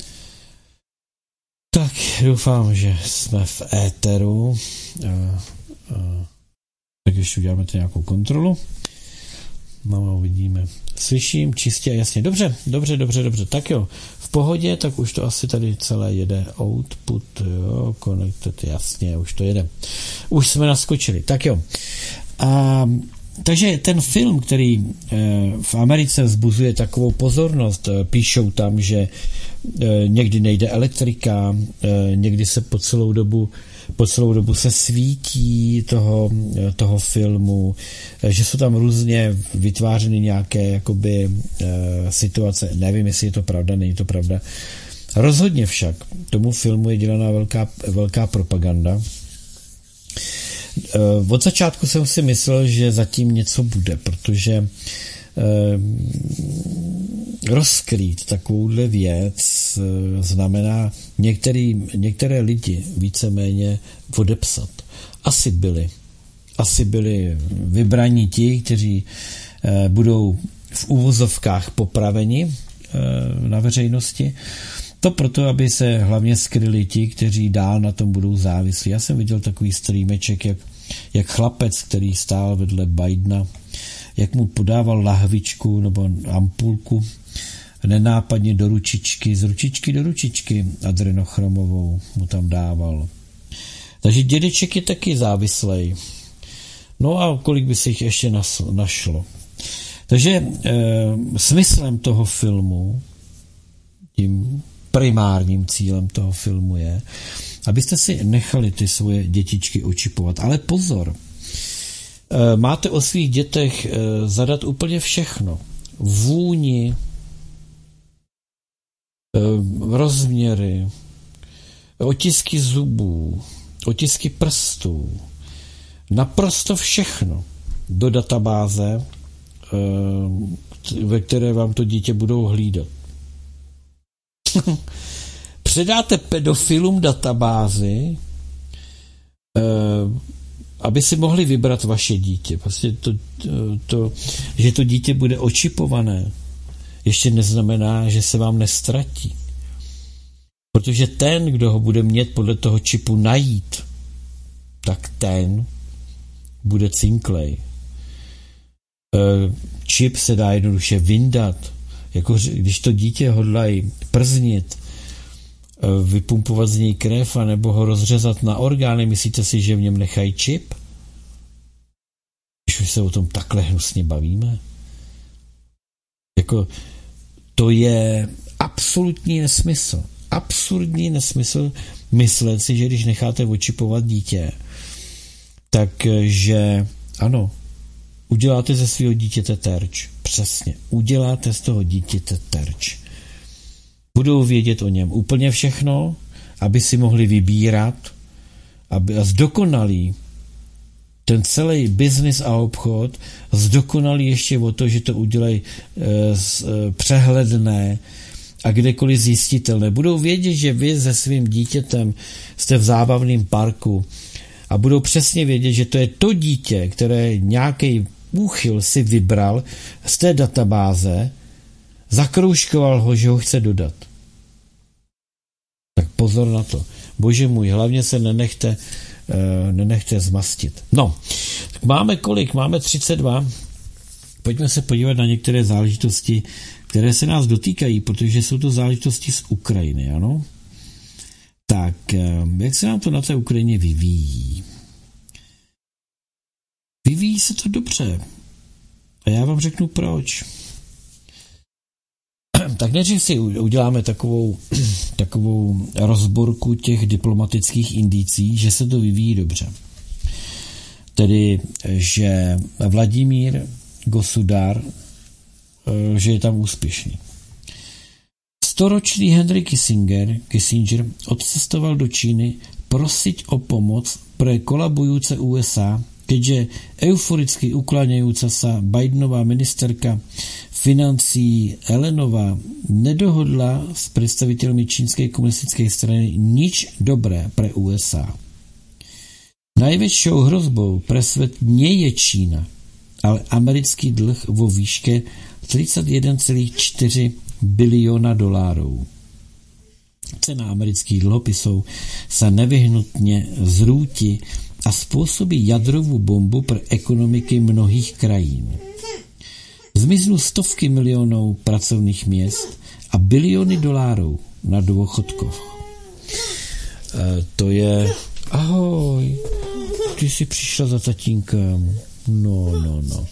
Tak doufám, že jsme v éteru. A, a, tak ještě uděláme to nějakou kontrolu. No, uvidíme. Slyším čistě a jasně. Dobře, dobře, dobře, dobře. Tak jo, v pohodě, tak už to asi tady celé jede. Output, jo, connected, jasně, už to jede. Už jsme naskočili. Tak jo. A, takže ten film, který e, v Americe vzbuzuje takovou pozornost, e, píšou tam, že e, někdy nejde elektrika, e, někdy se po celou dobu po celou dobu se svítí toho, toho filmu, že jsou tam různě vytvářeny nějaké jakoby e, situace. Nevím, jestli je to pravda, není to pravda. Rozhodně však tomu filmu je dělaná velká, velká propaganda. E, od začátku jsem si myslel, že zatím něco bude, protože e, rozkrýt takovouhle věc e, znamená některý, některé lidi víceméně odepsat. Asi byli. Asi byli vybraní ti, kteří e, budou v uvozovkách popraveni e, na veřejnosti. To proto, aby se hlavně skryli ti, kteří dál na tom budou závislí. Já jsem viděl takový streameček, jak, jak chlapec, který stál vedle Bidena, jak mu podával lahvičku nebo ampulku nenápadně do ručičky, z ručičky do ručičky adrenochromovou mu tam dával. Takže dědeček je taky závislej. No a kolik by se jich ještě nas, našlo. Takže e, smyslem toho filmu, tím primárním cílem toho filmu je, abyste si nechali ty svoje dětičky očipovat. Ale pozor, e, máte o svých dětech e, zadat úplně všechno. Vůni, e, rozměry, otisky zubů, otisky prstů, naprosto všechno do databáze, ve které vám to dítě budou hlídat. Předáte pedofilům databázi, aby si mohli vybrat vaše dítě. Prostě to, to, že to dítě bude očipované, ještě neznamená, že se vám nestratí. Protože ten, kdo ho bude mít podle toho čipu najít, tak ten bude cinklej. Čip se dá jednoduše vyndat. Jako když to dítě hodlají prznit, vypumpovat z něj krev a nebo ho rozřezat na orgány, myslíte si, že v něm nechají čip? Když už se o tom takhle hnusně bavíme. Jako to je absolutní nesmysl. Absurdní nesmysl myslet si, že když necháte očipovat dítě, takže ano, uděláte ze svého dítěte terč. Přesně. Uděláte z toho dítěte terč. Budou vědět o něm úplně všechno, aby si mohli vybírat, aby a zdokonalí ten celý biznis a obchod, zdokonalí ještě o to, že to udělají e, z, e, přehledné a kdekoliv zjistitelné. Budou vědět, že vy se svým dítětem jste v zábavném parku a budou přesně vědět, že to je to dítě, které nějaký úchyl si vybral z té databáze, zakroužkoval ho, že ho chce dodat. Tak pozor na to. Bože můj, hlavně se nenechte, uh, nenechte zmastit. No, tak máme kolik? Máme třicet dva. Pojďme se podívat na některé záležitosti, které se nás dotýkají, protože jsou to záležitosti z Ukrajiny, ano? Tak, uh, jak se nám to na té Ukrajině vyvíjí? Vyvíjí se to dobře. A já vám řeknu proč. Tak nejdřív si uděláme takovou, takovou rozborku těch diplomatických indicí, že se to vyvíjí dobře. Tedy, že Vladimír Gosudar, že je tam úspěšný. Storočný Henry Kissinger, Kissinger odcestoval do Číny prosiť o pomoc pre kolabujúce U S A, keďže euforicky ukláňajúca sa Bidenová ministerka financí Elenová nedohodla s predstaviteľmi čínskej komunistickej strany nič dobré pre U S A. Najväčšou hrozbou pre svet nie je Čína, ale americký dlh vo výške tridsaťjeden celá štyri bilióna dolárov. Cena amerických dlhopisov sa nevyhnutne zrúti a spôsobí jadrovú bombu pre ekonomiky mnohých krajín. Zmiznú stovky miliónov pracovných miest a bilióny dolárov na dôchodkoch. E, to je... Ahoj, ty si přišla za tatínkem. No, no, no.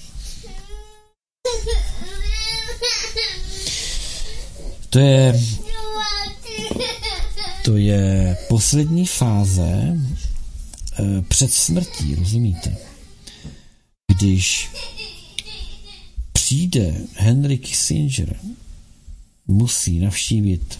To je... To je poslední fáze před smrtí, rozumíte? Když přijde Henry Kissinger, musí navštívit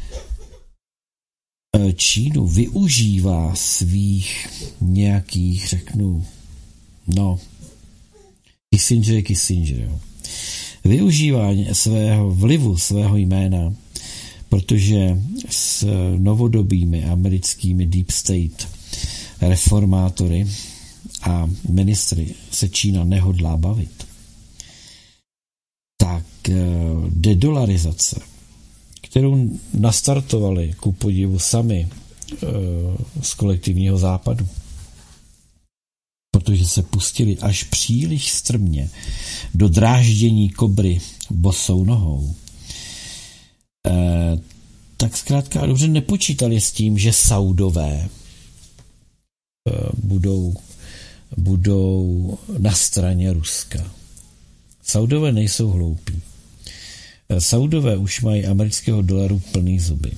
Čínu, využívá svých nějakých, řeknu, no, Kissinger je Kissinger, jo. Využívá svého vlivu, svého jména, protože s novodobými americkými deep state reformátory a ministry se Čína nehodlá bavit, tak dedolarizace, kterou nastartovali ku podivu sami z kolektivního západu, protože se pustili až příliš strmě do dráždění kobry bosou nohou, tak zkrátka a dobře nepočítali s tím, že Saudové budou, budou na straně Ruska. Saudové nejsou hloupí. Saudové už mají amerického dolaru plný zuby.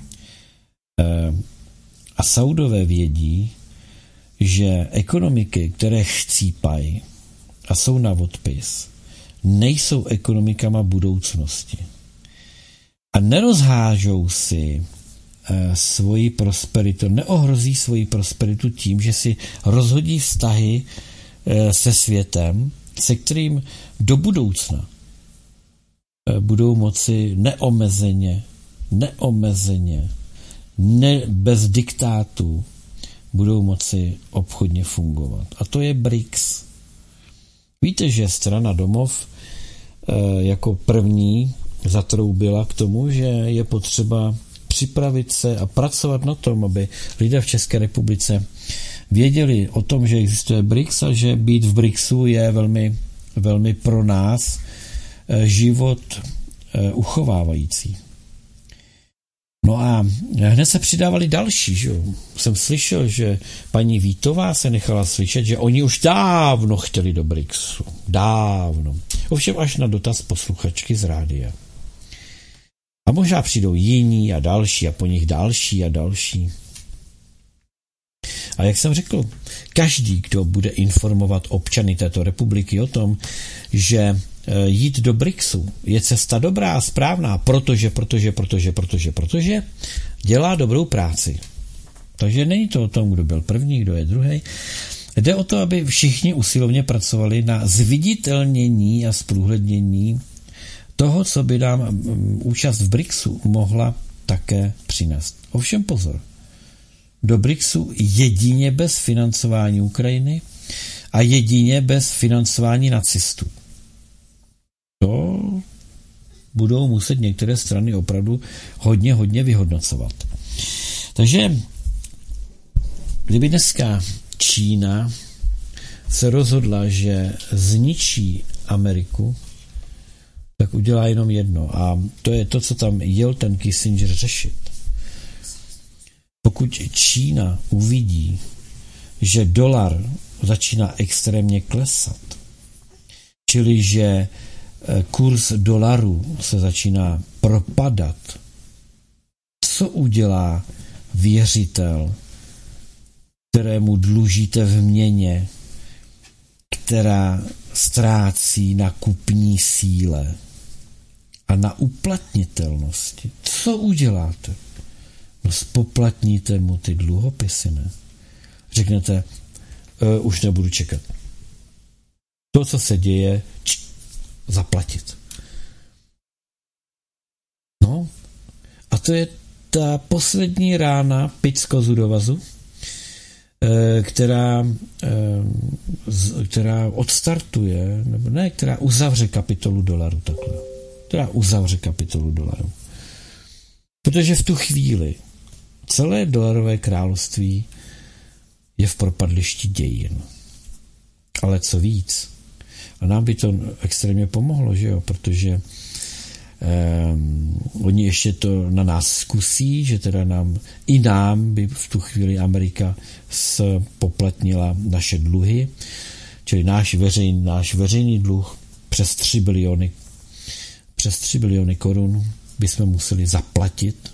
A Saudové vědí, že ekonomiky, které chcípají a jsou na odpis, nejsou ekonomikama budoucnosti. A nerozhážou si e, svoji prosperitu, neohrozí svoji prosperitu tím, že si rozhodí vztahy e, se světem, se kterým do budoucna e, budou moci neomezeně, neomezeně, ne, bez diktátů budou moci obchodně fungovat. A to je B R I C S. Víte, že strana Domov e, jako první zatroubila k tomu, že je potřeba připravit se a pracovat na tom, aby lidé v České republice věděli o tom, že existuje B R I C S a že být v B R I C S u je velmi, velmi pro nás život uchovávající. No a hned se přidávali další, že jo. Jsem slyšel, že paní Vítová se nechala slyšet, že oni už dávno chtěli do B R I C S u. Dávno. Ovšem až na dotaz posluchačky z rádia. A možná přijdou jiní a další a po nich další a další. A jak jsem řekl, každý, kdo bude informovat občany této republiky o tom, že jít do B R I C S u je cesta dobrá a správná, protože, protože, protože, protože, protože dělá dobrou práci. Takže není to o tom, kdo byl první, kdo je druhý. Jde o to, aby všichni usilovně pracovali na zviditelnění a zprůhlednění toho, co by nám účast v B R I C S u mohla také přinést. Ovšem pozor, do B R I C S u jedině bez financování Ukrajiny a jedině bez financování nacistů. To budou muset některé strany opravdu hodně, hodně vyhodnocovat. Takže kdyby dneska Čína se rozhodla, že zničí Ameriku, tak udělá jenom jedno. A to je to, co tam jel ten Kissinger řešit. Pokud Čína uvidí, že dolar začíná extrémně klesat, čili že kurz dolaru se začíná propadat, co udělá věřitel, kterému dlužíte v měně, která ztrácí na kupní síle a na uplatnitelnosti? Co uděláte? No spoplatníte mu ty dluhopisy, ne? Řeknete, e, už nebudu čekat. To, co se děje, č- zaplatit. No, a to je ta poslední rána pic kozu do vazu, která, která odstartuje, nebo ne, která uzavře kapitolu dolaru takhle. Která uzavře kapitolu dolaru. Protože v tu chvíli celé dolarové království je v propadlišti dějin. Ale co víc, a nám by to extrémně pomohlo, že jo, protože Um, oni ještě to na nás zkusí, že teda nám, i nám by v tu chvíli Amerika spoplatnila naše dluhy, čili náš veřejný, náš veřejný dluh přes tři biliony přes tři biliony korun bychom museli zaplatit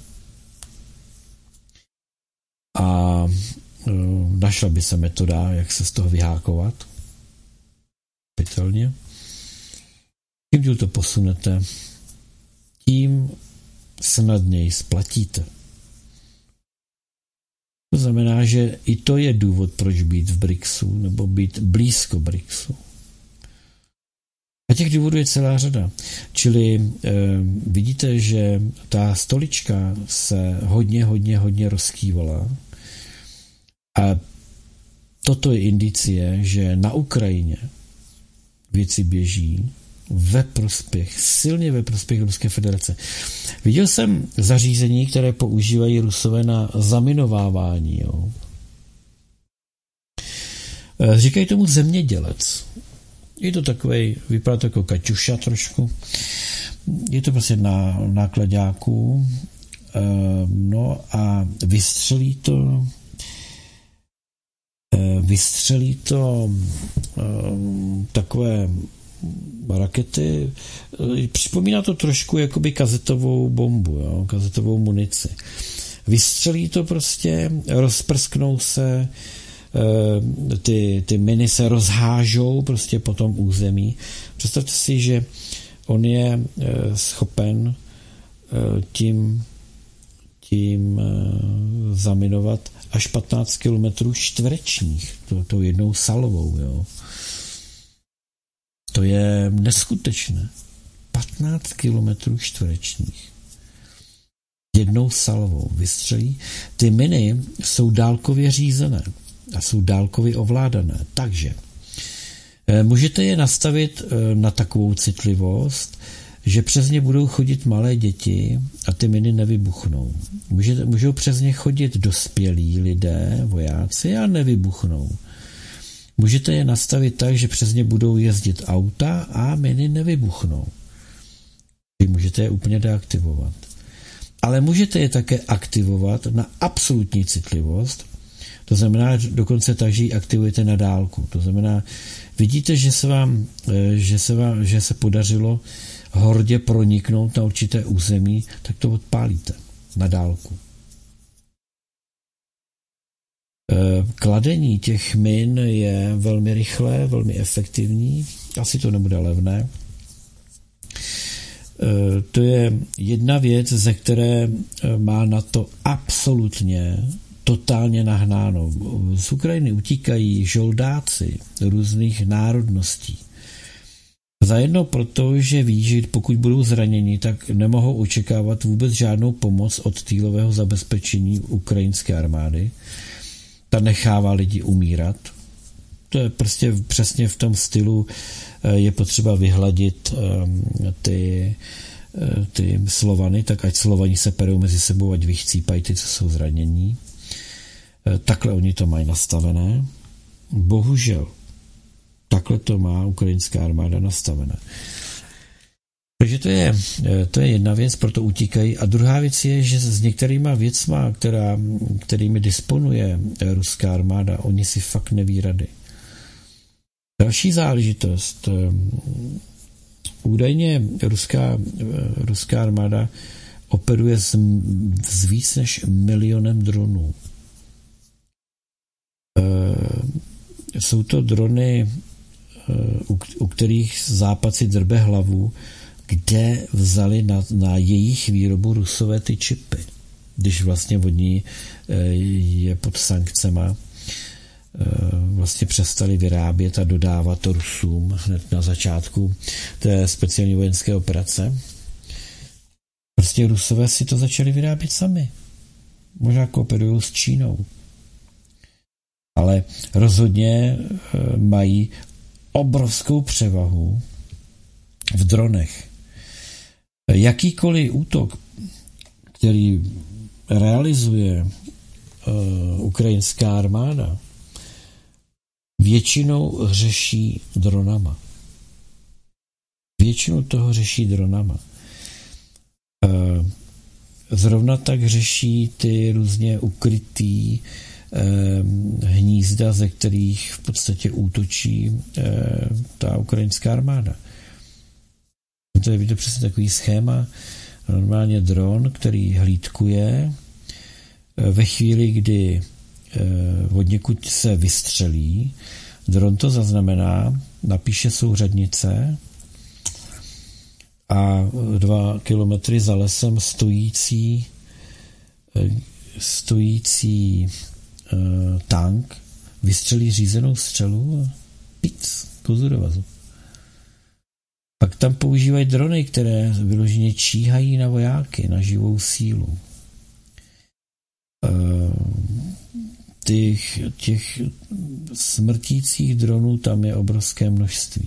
a um, našla by se metoda, jak se z toho vyhákovat pitelně. Tím to posunete, tím snadněji splatíte. To znamená, že i to je důvod, proč být v B R I C S u nebo být blízko B R I C S u. A těch důvodů je celá řada. Čili eh, vidíte, že ta stolička se hodně, hodně, hodně rozkývala a toto je indicie, že na Ukrajině věci běží ve prospěch, silně ve prospěch Ruské federace. Viděl jsem zařízení, které používají Rusové na zaminovávání. Jo. Říkají tomu zemědělec. Je to takovej, vypadá to jako kaťuša trošku. Je to prostě na nákladáku. No a vystřelí to vystřelí to takové rakety, připomíná to trošku jakoby kazetovou bombu, jo? Kazetovou munici. Vystřelí to prostě, rozprsknou se, ty, ty miny se rozhážou prostě po tom území. Představte si, že on je schopen tím, tím zaminovat až patnáct kilometrů čtverečních, to, tou jednou salvou, jo. To je neskutečné. patnáct kilometrů čtverečních. Jednou salvou vystřelí. Ty miny jsou dálkově řízené a jsou dálkově ovládané. Takže můžete je nastavit na takovou citlivost, že přes ně budou chodit malé děti a ty miny nevybuchnou. Můžete, můžou přes ně chodit dospělí lidé, vojáci a nevybuchnou. Můžete je nastavit tak, že přes ně budou jezdit auta a miny nevybuchnou. Vy můžete je úplně deaktivovat. Ale můžete je také aktivovat na absolutní citlivost, to znamená dokonce tak, že ji aktivujete na dálku. To znamená, vidíte, že se vám, že se, vám, že se podařilo hordě proniknout na určité území, tak to odpálíte na dálku. Kladení těch min je velmi rychlé, velmi efektivní, asi to nebude levné. To je jedna věc, ze které má na to absolutně totálně nahnáno. Z Ukrajiny utíkají žoldáci různých národností. Zajedno proto, že ví, že pokud budou zraněni, tak nemohou očekávat vůbec žádnou pomoc od týlového zabezpečení ukrajinské armády. Ta nechává lidi umírat. To je prostě přesně v tom stylu, je potřeba vyhladit ty, ty Slovany, tak ať Slovani se perou mezi sebou, ať vychcípají ty, co jsou zranění. Takhle oni to mají nastavené. Bohužel, takhle to má ukrajinská armáda nastavené. Takže to je, to je jedna věc, proto utíkají. A druhá věc je, že s některýma věcma, která, kterými disponuje ruská armáda, oni si fakt neví rady. Další záležitost. Údajně ruská, ruská armáda operuje s, s víc než milionem dronů. Jsou to drony, u, u kterých Západ si drbe hlavu, kde vzali na, na jejich výrobu Rusové ty čipy, když vlastně oni je pod sankcema vlastně přestali vyrábět a dodávat to Rusům hned na začátku té speciální vojenské operace. Prostě Rusové si to začali vyrábět sami. Možná kooperují s Čínou. Ale rozhodně mají obrovskou převahu v dronech. Jakýkoliv útok, který realizuje uh, ukrajinská armáda, většinou řeší dronama. Většinou toho řeší dronama. Uh, zrovna tak řeší ty různě ukrytý uh, hnízda, ze kterých v podstatě útočí uh, ta ukrajinská armáda. To je vidět přesně takový schéma. Normálně dron, který hlídkuje ve chvíli, kdy od někud se vystřelí, dron to zaznamená, napíše souřadnice a dva kilometry za lesem stojící stojící tank vystřelí řízenou střelu a pic, kozurovazu. Pak tam používají drony, které vyloženě číhají na vojáky, na živou sílu. Těch, těch smrtících dronů tam je obrovské množství.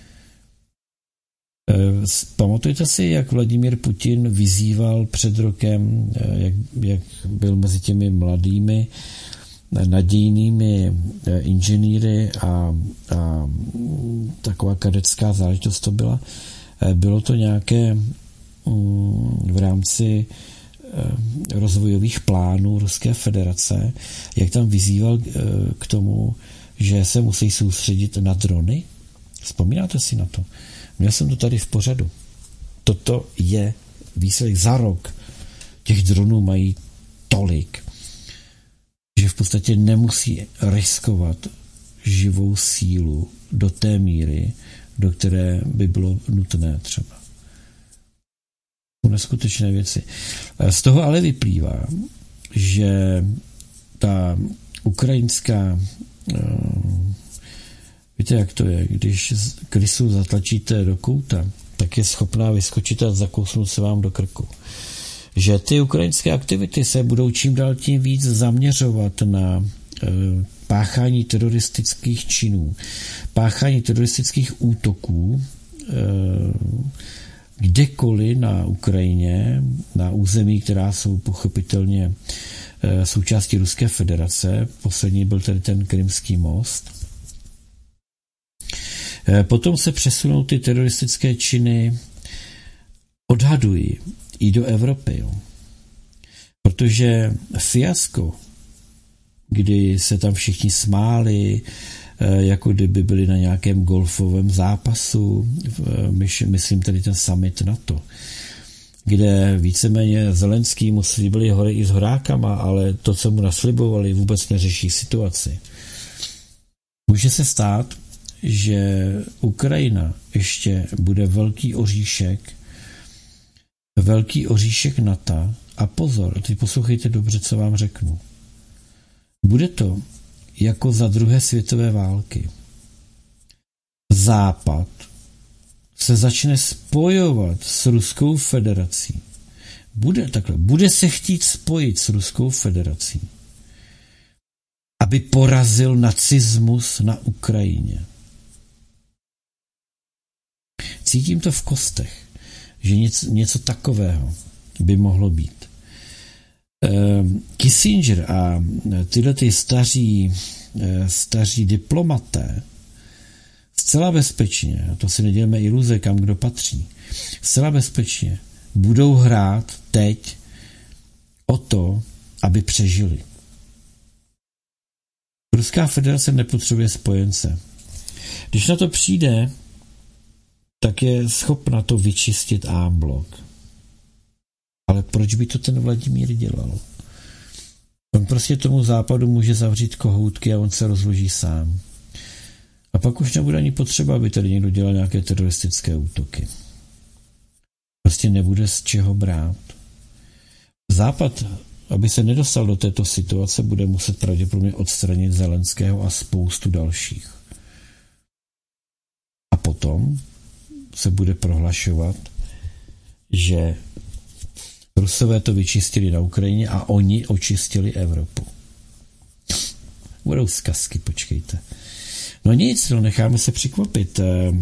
Pamatujte si, jak Vladimír Putin vyzýval před rokem, jak, jak byl mezi těmi mladými nadějnými inženýry a, a taková kadetská záležitost to byla. Bylo to nějaké v rámci rozvojových plánů Ruské federace, jak tam vyzýval k tomu, že se musí soustředit na drony, Vzpomínáte si na to? Měl jsem to tady v pořadu. Toto je výsledek za rok. Těch dronů mají tolik, že v podstatě nemusí riskovat živou sílu do té míry, do které by bylo nutné třeba. To neskutečné věci. Z toho ale vyplývá, že ta ukrajinská, víte, jak to je, když krysu zatlačíte do kouta, tak je schopná vyskočit a zakousnout se vám do krku. Že ty ukrajinské aktivity se budou čím dál tím víc zaměřovat na e, páchání teroristických činů, páchání teroristických útoků e, kdekoliv na Ukrajině, na území, která jsou pochopitelně e, součástí Ruské federace. Poslední byl tedy ten Krymský most. E, potom se přesunou ty teroristické činy, odhadují, i do Evropy. Jo. Protože fiasko, kdy se tam všichni smáli, jako kdyby byli na nějakém golfovém zápasu, myslím tady ten summit NATO, kde víceméně Zelenský mu slíbili hory i s horákama, ale to, co mu naslibovali, vůbec neřeší situaci. Může se stát, že Ukrajina ještě bude velký oříšek, velký oříšek NATO a pozor, teď poslouchejte dobře, co vám řeknu. Bude to jako za druhé světové války. Západ se začne spojovat s Ruskou federací. Bude takhle, bude se chtít spojit s Ruskou federací, aby porazil nacismus na Ukrajině. Cítím to v kostech, že něco, něco takového by mohlo být. Kissinger a tyhle ty staří, staří diplomaté zcela bezpečně, a to si nedělíme iluze, kam kdo patří, zcela bezpečně budou hrát teď o to, aby přežili. Ruská federace nepotřebuje spojence. Když na to přijde, tak je schopna to vyčistit en bloc. Ale proč by to ten Vladimír dělal? On prostě tomu západu může zavřít kohoutky a on se rozloží sám. A pak už nebude ani potřeba, aby tady někdo dělal nějaké teroristické útoky. Prostě nebude z čeho brát. Západ, aby se nedostal do této situace, bude muset pravděpodobně odstranit Zelenského a spoustu dalších. A potom se bude prohlašovat, že Rusové to vyčistili na Ukrajině a oni očistili Evropu. Budou zkazky, počkejte. No nic, no necháme se překvapit.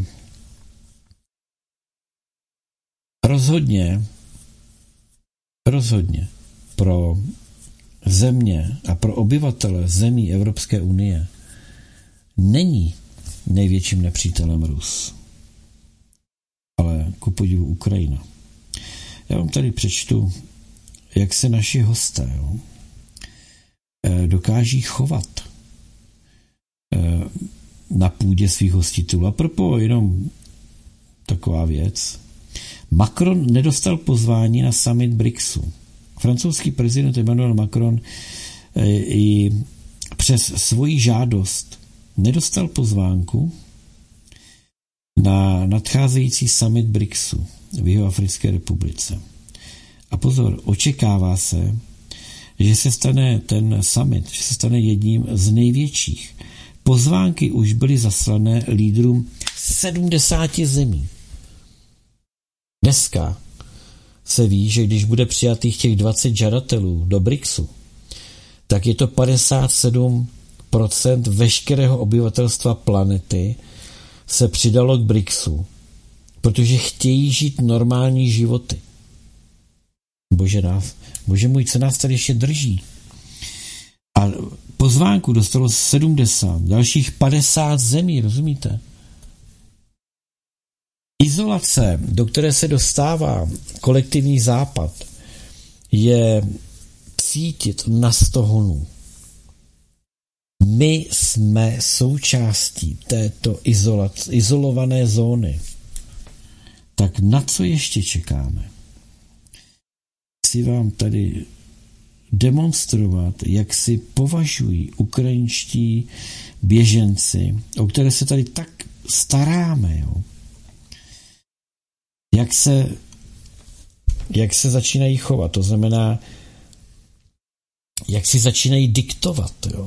Rozhodně, rozhodně pro země a pro obyvatele zemí Evropské unie není největším nepřítelem Rus, ale ku podivu Ukrajina. Já vám tady přečtu, jak se naši hosté jo, dokáží chovat na půdě svých hostitelů. A propo, jenom taková věc. Macron nedostal pozvání na summit BRICSu. Francouzský prezident Emmanuel Macron i přes svoji žádost nedostal pozvánku na nadcházející summit BRICSu v Jihoafrické republice. A pozor, očekává se, že se stane ten summit, že se stane jedním z největších. Pozvánky už byly zaslané lídrům sedmdesáti zemí. Dneska se ví, že když bude přijatých těch dvacet žadatelů do BRICSu, tak je to padesát sedm procent veškerého obyvatelstva planety se přidalo k BRICSu, protože chtějí žít normální životy. Bože, nás, bože můj, co nás tady ještě drží? A pozvánku dostalo sedmdesát, dalších padesát zemí, rozumíte? Izolace, do které se dostává kolektivní západ, je cítit na stohonu. My jsme součástí této izolac, izolované zóny. Tak na co ještě čekáme? Chci vám tady demonstrovat, jak si považují ukrajinští běženci, o které se tady tak staráme, jo? Jak se, jak se začínají chovat, to znamená, jak si začínají diktovat, jo?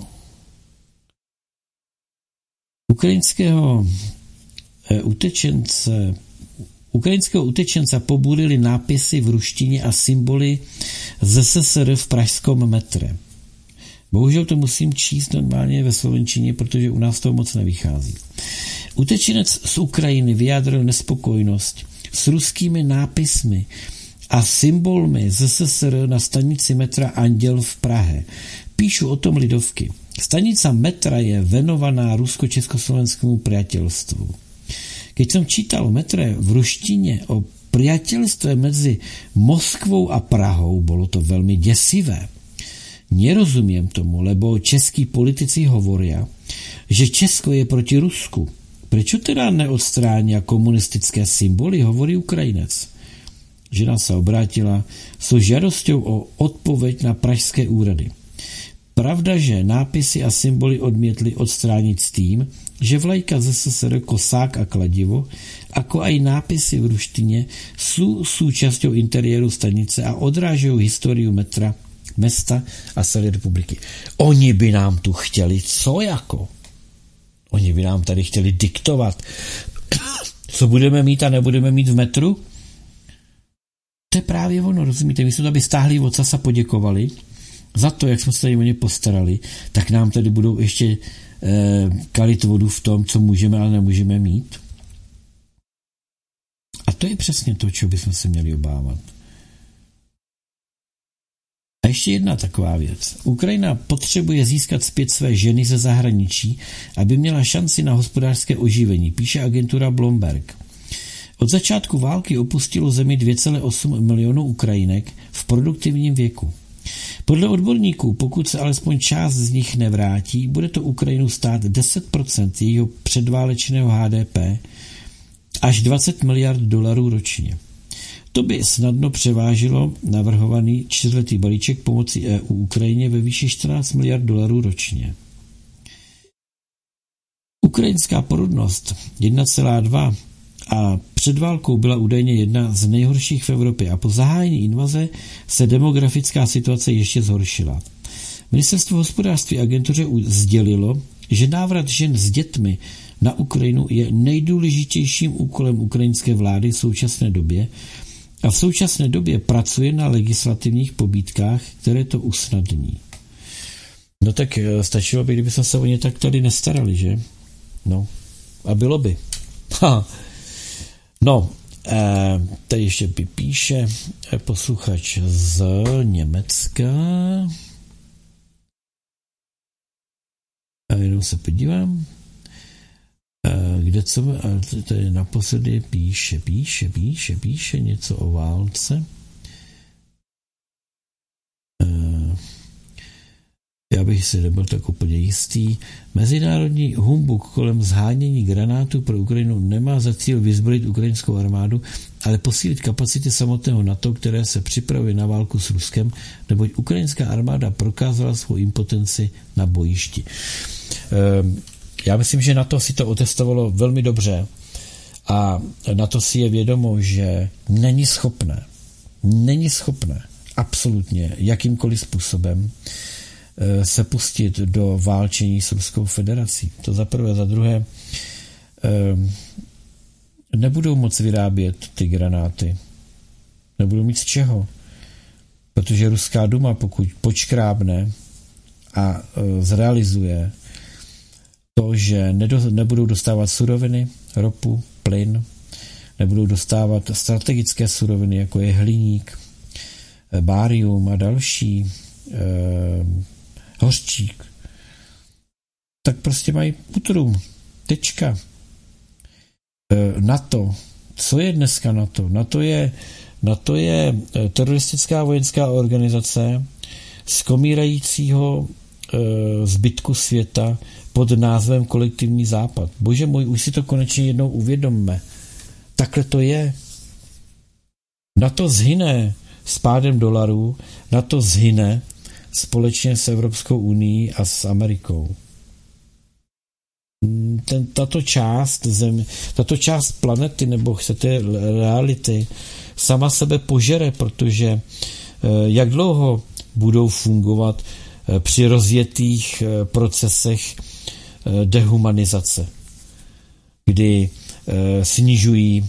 Ukrajinského utečence Ukrajinského utečenca pobudili nápisy v ruštině a symboly Z S S R v pražském metre. Bohužel to musím číst normálně ve slovenčině, protože u nás to moc nevychází. Utečenec z Ukrajiny vyjádřil nespokojenost s ruskými nápismy a symbolmi Z S S R na stanici metra Anděl v Prahe. Píšu o tom Lidovky. Stanica metra je venovaná rusko-československému priateľstvu. Keď som čítal metre v ruštině o priateľstve mezi Moskvou a Prahou, bolo to veľmi desivé. Nerozumiem tomu, lebo českí politici hovoria, že Česko je proti Rusku. Prečo teda neodstránia komunistické symboly, hovorí Ukrajinec. Žena sa obrátila so žiadosťou o odpoveď na pražské úrady. Pravda, že nápisy a symboly odmietli odstrániť s tým, že vlajka Z S S R, kosák a kladivo, ako aj nápisy v ruštine sú súčasťou interiéru stanice a odrážajú históriu metra, mesta a celé republiky. Oni by nám tu chtěli co jako? Oni by nám tady chtěli diktovat, co budeme mít a nebudeme mít v metru? To je právě ono, rozumíte? My jsme to aby stáhli od Sasa poděkovali za to, jak jsme se tady o ně postarali, tak nám tady budou ještě eh, kalit vodu v tom, co můžeme, ale nemůžeme mít. A to je přesně to, čeho bychom se měli obávat. A ještě jedna taková věc. Ukrajina potřebuje získat zpět své ženy ze zahraničí, aby měla šanci na hospodářské oživení, píše agentura Bloomberg. Od začátku války opustilo zemi dvě celé osm milionů Ukrajinek v produktivním věku. Podle odborníků, pokud se alespoň část z nich nevrátí, bude to Ukrajinu stát deset procent jejího předválečného H D P až dvacet miliard dolarů ročně. To by snadno převážilo navrhovaný čtyřletý balíček pomoci E U Ukrajině ve výši čtrnáct miliard dolarů ročně. Ukrajinská porodnost jedna celá dva a před válkou byla údajně jedna z nejhorších v Evropě a po zahájení invaze se demografická situace ještě zhoršila. Ministerstvo hospodářství agentuře sdělilo, že návrat žen s dětmi na Ukrajinu je nejdůležitějším úkolem ukrajinské vlády v současné době a v současné době pracuje na legislativních pobídkách, které to usnadní. No tak stačilo by, kdyby jsme se o ně tak tady nestarali, že? No, a bylo by. Ha. No, eh, tady ještě píše posluchač z Německa. A jenom se podívám. Eh, kde co, tady naposledy píše, píše, píše, píše něco o válce. Eh, já bych si nebyl tak úplně jistý. Mezinárodní humbuk kolem zhánění granátů pro Ukrajinu nemá za cíl vyzbrojit ukrajinskou armádu, ale posílit kapacity samotného NATO, které se připravuje na válku s Ruskem, neboť ukrajinská armáda prokázala svou impotenci na bojišti. Já myslím, že NATO si to otestovalo velmi dobře a NATO si je vědomo, že není schopné, není schopné absolutně jakýmkoliv způsobem se pustit do válčení s Ruskou federací. To za prvé. Za druhé, nebudou moc vyrábět ty granáty. Nebudou mít z čeho. Protože Ruská duma, pokud počkrábne a zrealizuje to, že nebudou dostávat suroviny, ropu, plyn, nebudou dostávat strategické suroviny, jako je hliník, bárium a další, hořčík, tak prostě mají putrum. Tečka. NATO. Co je dneska NATO? NATO je, NATO je teroristická vojenská organizace z komírajícího e, zbytku světa pod názvem kolektivní západ. Bože můj, už si to konečně jednou uvědomme. Takhle to je. Na to zhyne s pádem dolarů, na to zhyne společně s Evropskou unií a s Amerikou. Ten, tato část zem, tato část planety, nebo chcete reality, sama sebe požere, protože jak dlouho budou fungovat při rozjetých procesech dehumanizace, kdy snižují,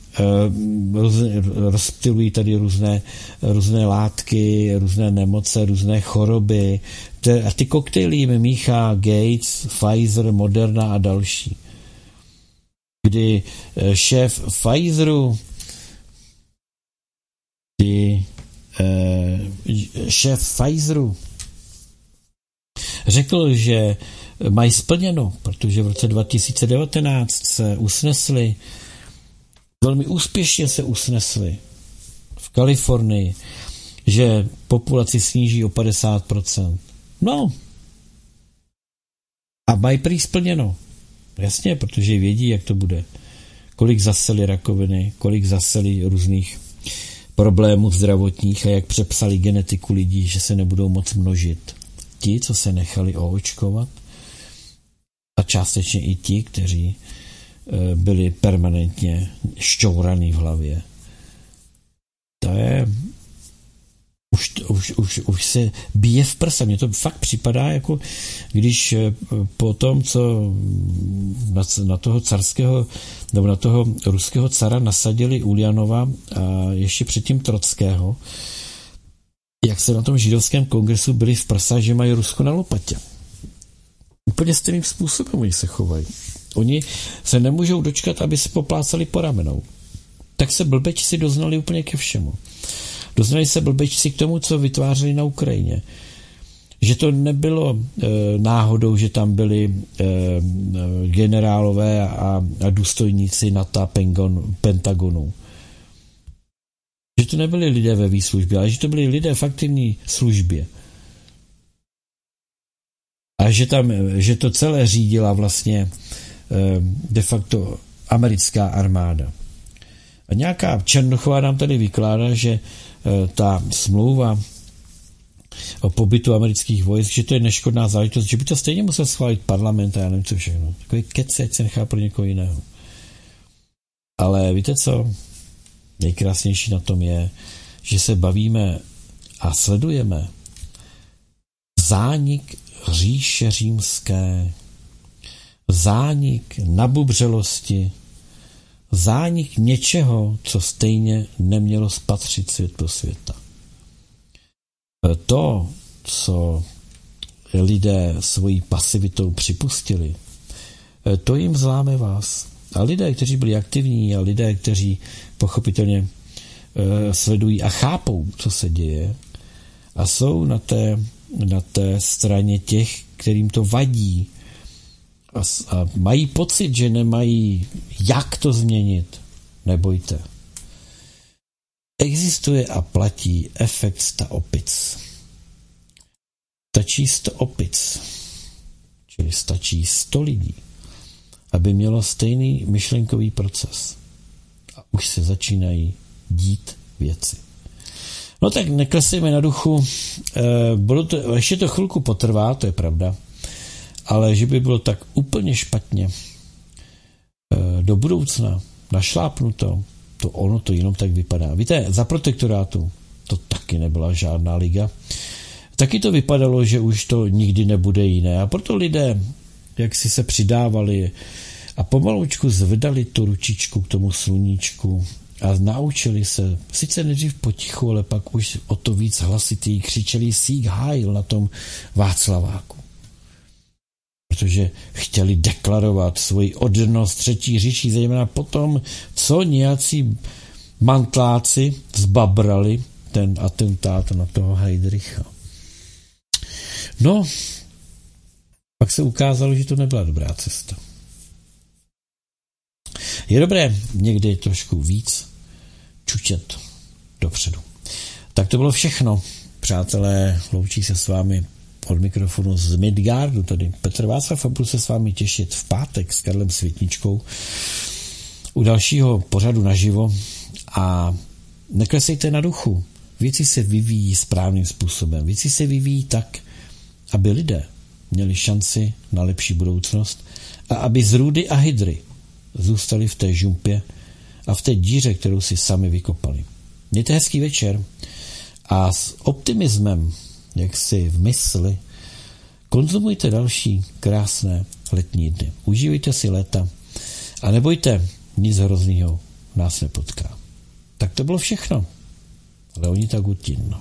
rozptylují tady různé, různé látky, různé nemoce, různé choroby. A ty koktejly jim míchá Gates, Pfizer, Moderna a další. Kdy šéf Pfizeru kdy šéf Pfizeru řekl, že mají splněno, protože v roce dva tisíce devatenáct se usnesli, velmi úspěšně se usnesli v Kalifornii, že populaci sníží o padesát procent. No. A mají prý splněno. Jasně, protože vědí, jak to bude. Kolik zaseli rakoviny, kolik zaseli různých problémů zdravotních a jak přepsali genetiku lidí, že se nebudou moc množit. Ti, co se nechali oočkovat, a částečně i ti, kteří byli permanentně šťouraný v hlavě. To je už, už, už, už se bije v prsa. Mně to fakt připadá, jako když po tom, co na, na toho carského nebo na toho ruského cara nasadili Uljanova a ještě předtím Trockého, jak se na tom židovském kongresu byli v prsa, že mají Rusko na lopatě. Úplně stejným způsobem oni se chovají. Oni se nemůžou dočkat, aby se poplácali po ramenou. Tak se blbečci doznali úplně ke všemu. Doznali se blbečci k tomu, co vytvářeli na Ukrajině. Že to nebylo e, náhodou, že tam byli e, generálové a, a důstojníci NATO Pengon, Pentagonu. Že to nebyli lidé ve výslužbě, ale že to byli lidé v aktivní službě. A že, tam, že to celé řídila vlastně de facto americká armáda. A nějaká Černochová nám tady vykládá, že ta smlouva o pobytu amerických vojsk, že to je neškodná záležitost, že by to stejně musel schválit parlament a já nevím co všechno. Takový keci, ať se nechá pro někoho jiného. Ale víte co? Nejkrásnější na tom je, že se bavíme a sledujeme zánik říše římské, zánik nabubřelosti, zánik něčeho, co stejně nemělo spatřit světlo světa. To, co lidé svojí pasivitou připustili, to jim zláme vás. A lidé, kteří byli aktivní a lidé, kteří pochopitelně sledují a chápou, co se děje a jsou na té, na té straně těch, kterým to vadí a, a mají pocit, že nemají jak to změnit, nebojte. Existuje a platí efekt sta opic. Stačí sto opic, čili stačí sto lidí, aby mělo stejný myšlenkový proces. A už se začínají dít věci. No tak neklesejme na duchu, e, bylo to, ještě to chvilku potrvá, to je pravda, ale že by bylo tak úplně špatně e, do budoucna našlápnuto, to ono to jenom tak vypadá. Víte, za protektorátu to taky nebyla žádná liga. Taky to vypadalo, že už to nikdy nebude jiné. A proto lidé, jak si se přidávali a pomaloučku zvedali tu ručičku k tomu sluníčku a naučili se, sice nejdřív potichu, ale pak už o to víc hlasitý, křičeli Sieg Heil na tom Václaváku. Protože chtěli deklarovat svoji oddanost třetí říši, zejména potom, co nějací mantláci zbabrali ten atentát na toho Heydricha. No, pak se ukázalo, že to nebyla dobrá cesta. Je dobré někdy trošku víc čučet dopředu. Tak to bylo všechno. Přátelé, loučí se s vámi od mikrofonu z Midgardu, tady Petr Václav, a budu se s vámi těšit v pátek s Karlem Světničkou u dalšího pořadu naživo a neklesejte na duchu. Věci se vyvíjí správným způsobem. Věci se vyvíjí tak, aby lidé měli šanci na lepší budoucnost a aby z růdy a hydry zůstali v té žumpě a v té díře, kterou si sami vykopali. Mějte hezký večer a s optimismem, jak si v mysli, konzumujte další krásné letní dny. Užívejte si léta a nebojte, nic hroznýho nás nepotká. Tak to bylo všechno. Leonid Agutin.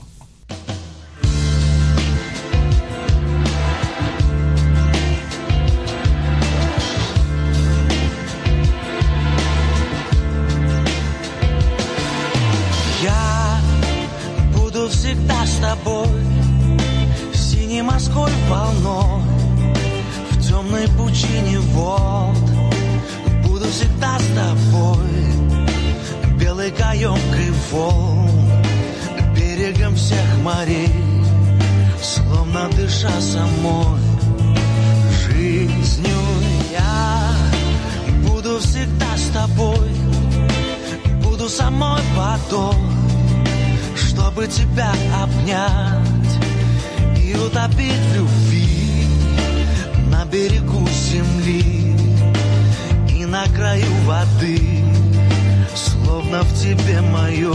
Я буду всегда с тобой, синей морской волной, в темной пучине вод. Буду всегда с тобой, белой каемкой волн, берегом всех морей, словно дыша самой жизнью. Я буду всегда с тобой, буду самой водой, чтобы тебя обнять и утопить в любви на берегу земли и на краю воды, словно в тебе мое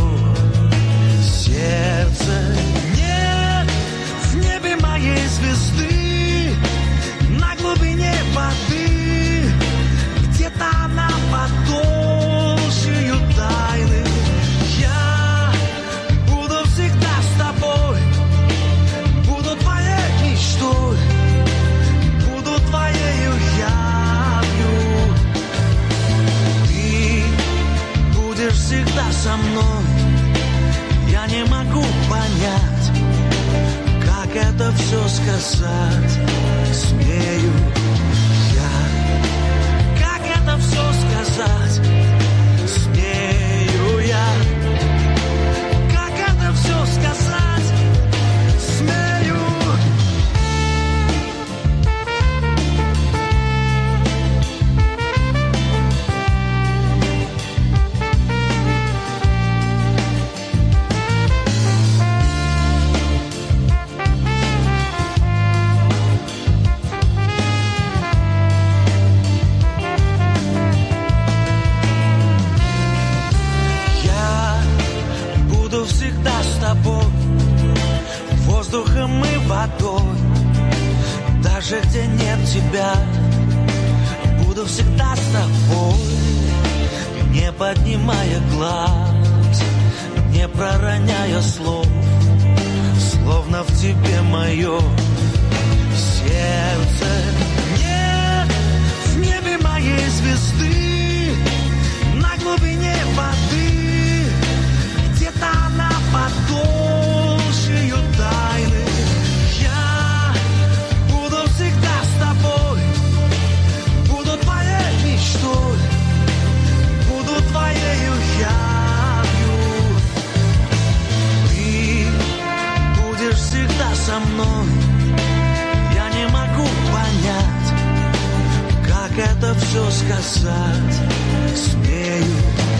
сердце. Нет в небе моей звезды, на глубине воды, где-то она под толщею тайны. Я буду всегда с тобой, буду твоей мечтой, буду твоею явью. Ты будешь всегда со мной. Я не могу понять, как это все сказать смею я. Как это все сказать смею я. Как это все сказать смею. Всегда с тобой, воздухом и водой, даже где нет тебя, буду всегда с тобой, не поднимая глаз, не пророняя слов, словно в тебе мое сердце. Нет в небе моей звезды, на глубине воды, где-то она под толщею тайны. Я буду всегда с тобой, буду твоей мечтой, буду твоею явью. Ты будешь всегда со мной. Я не могу понять, как это все сказать смею.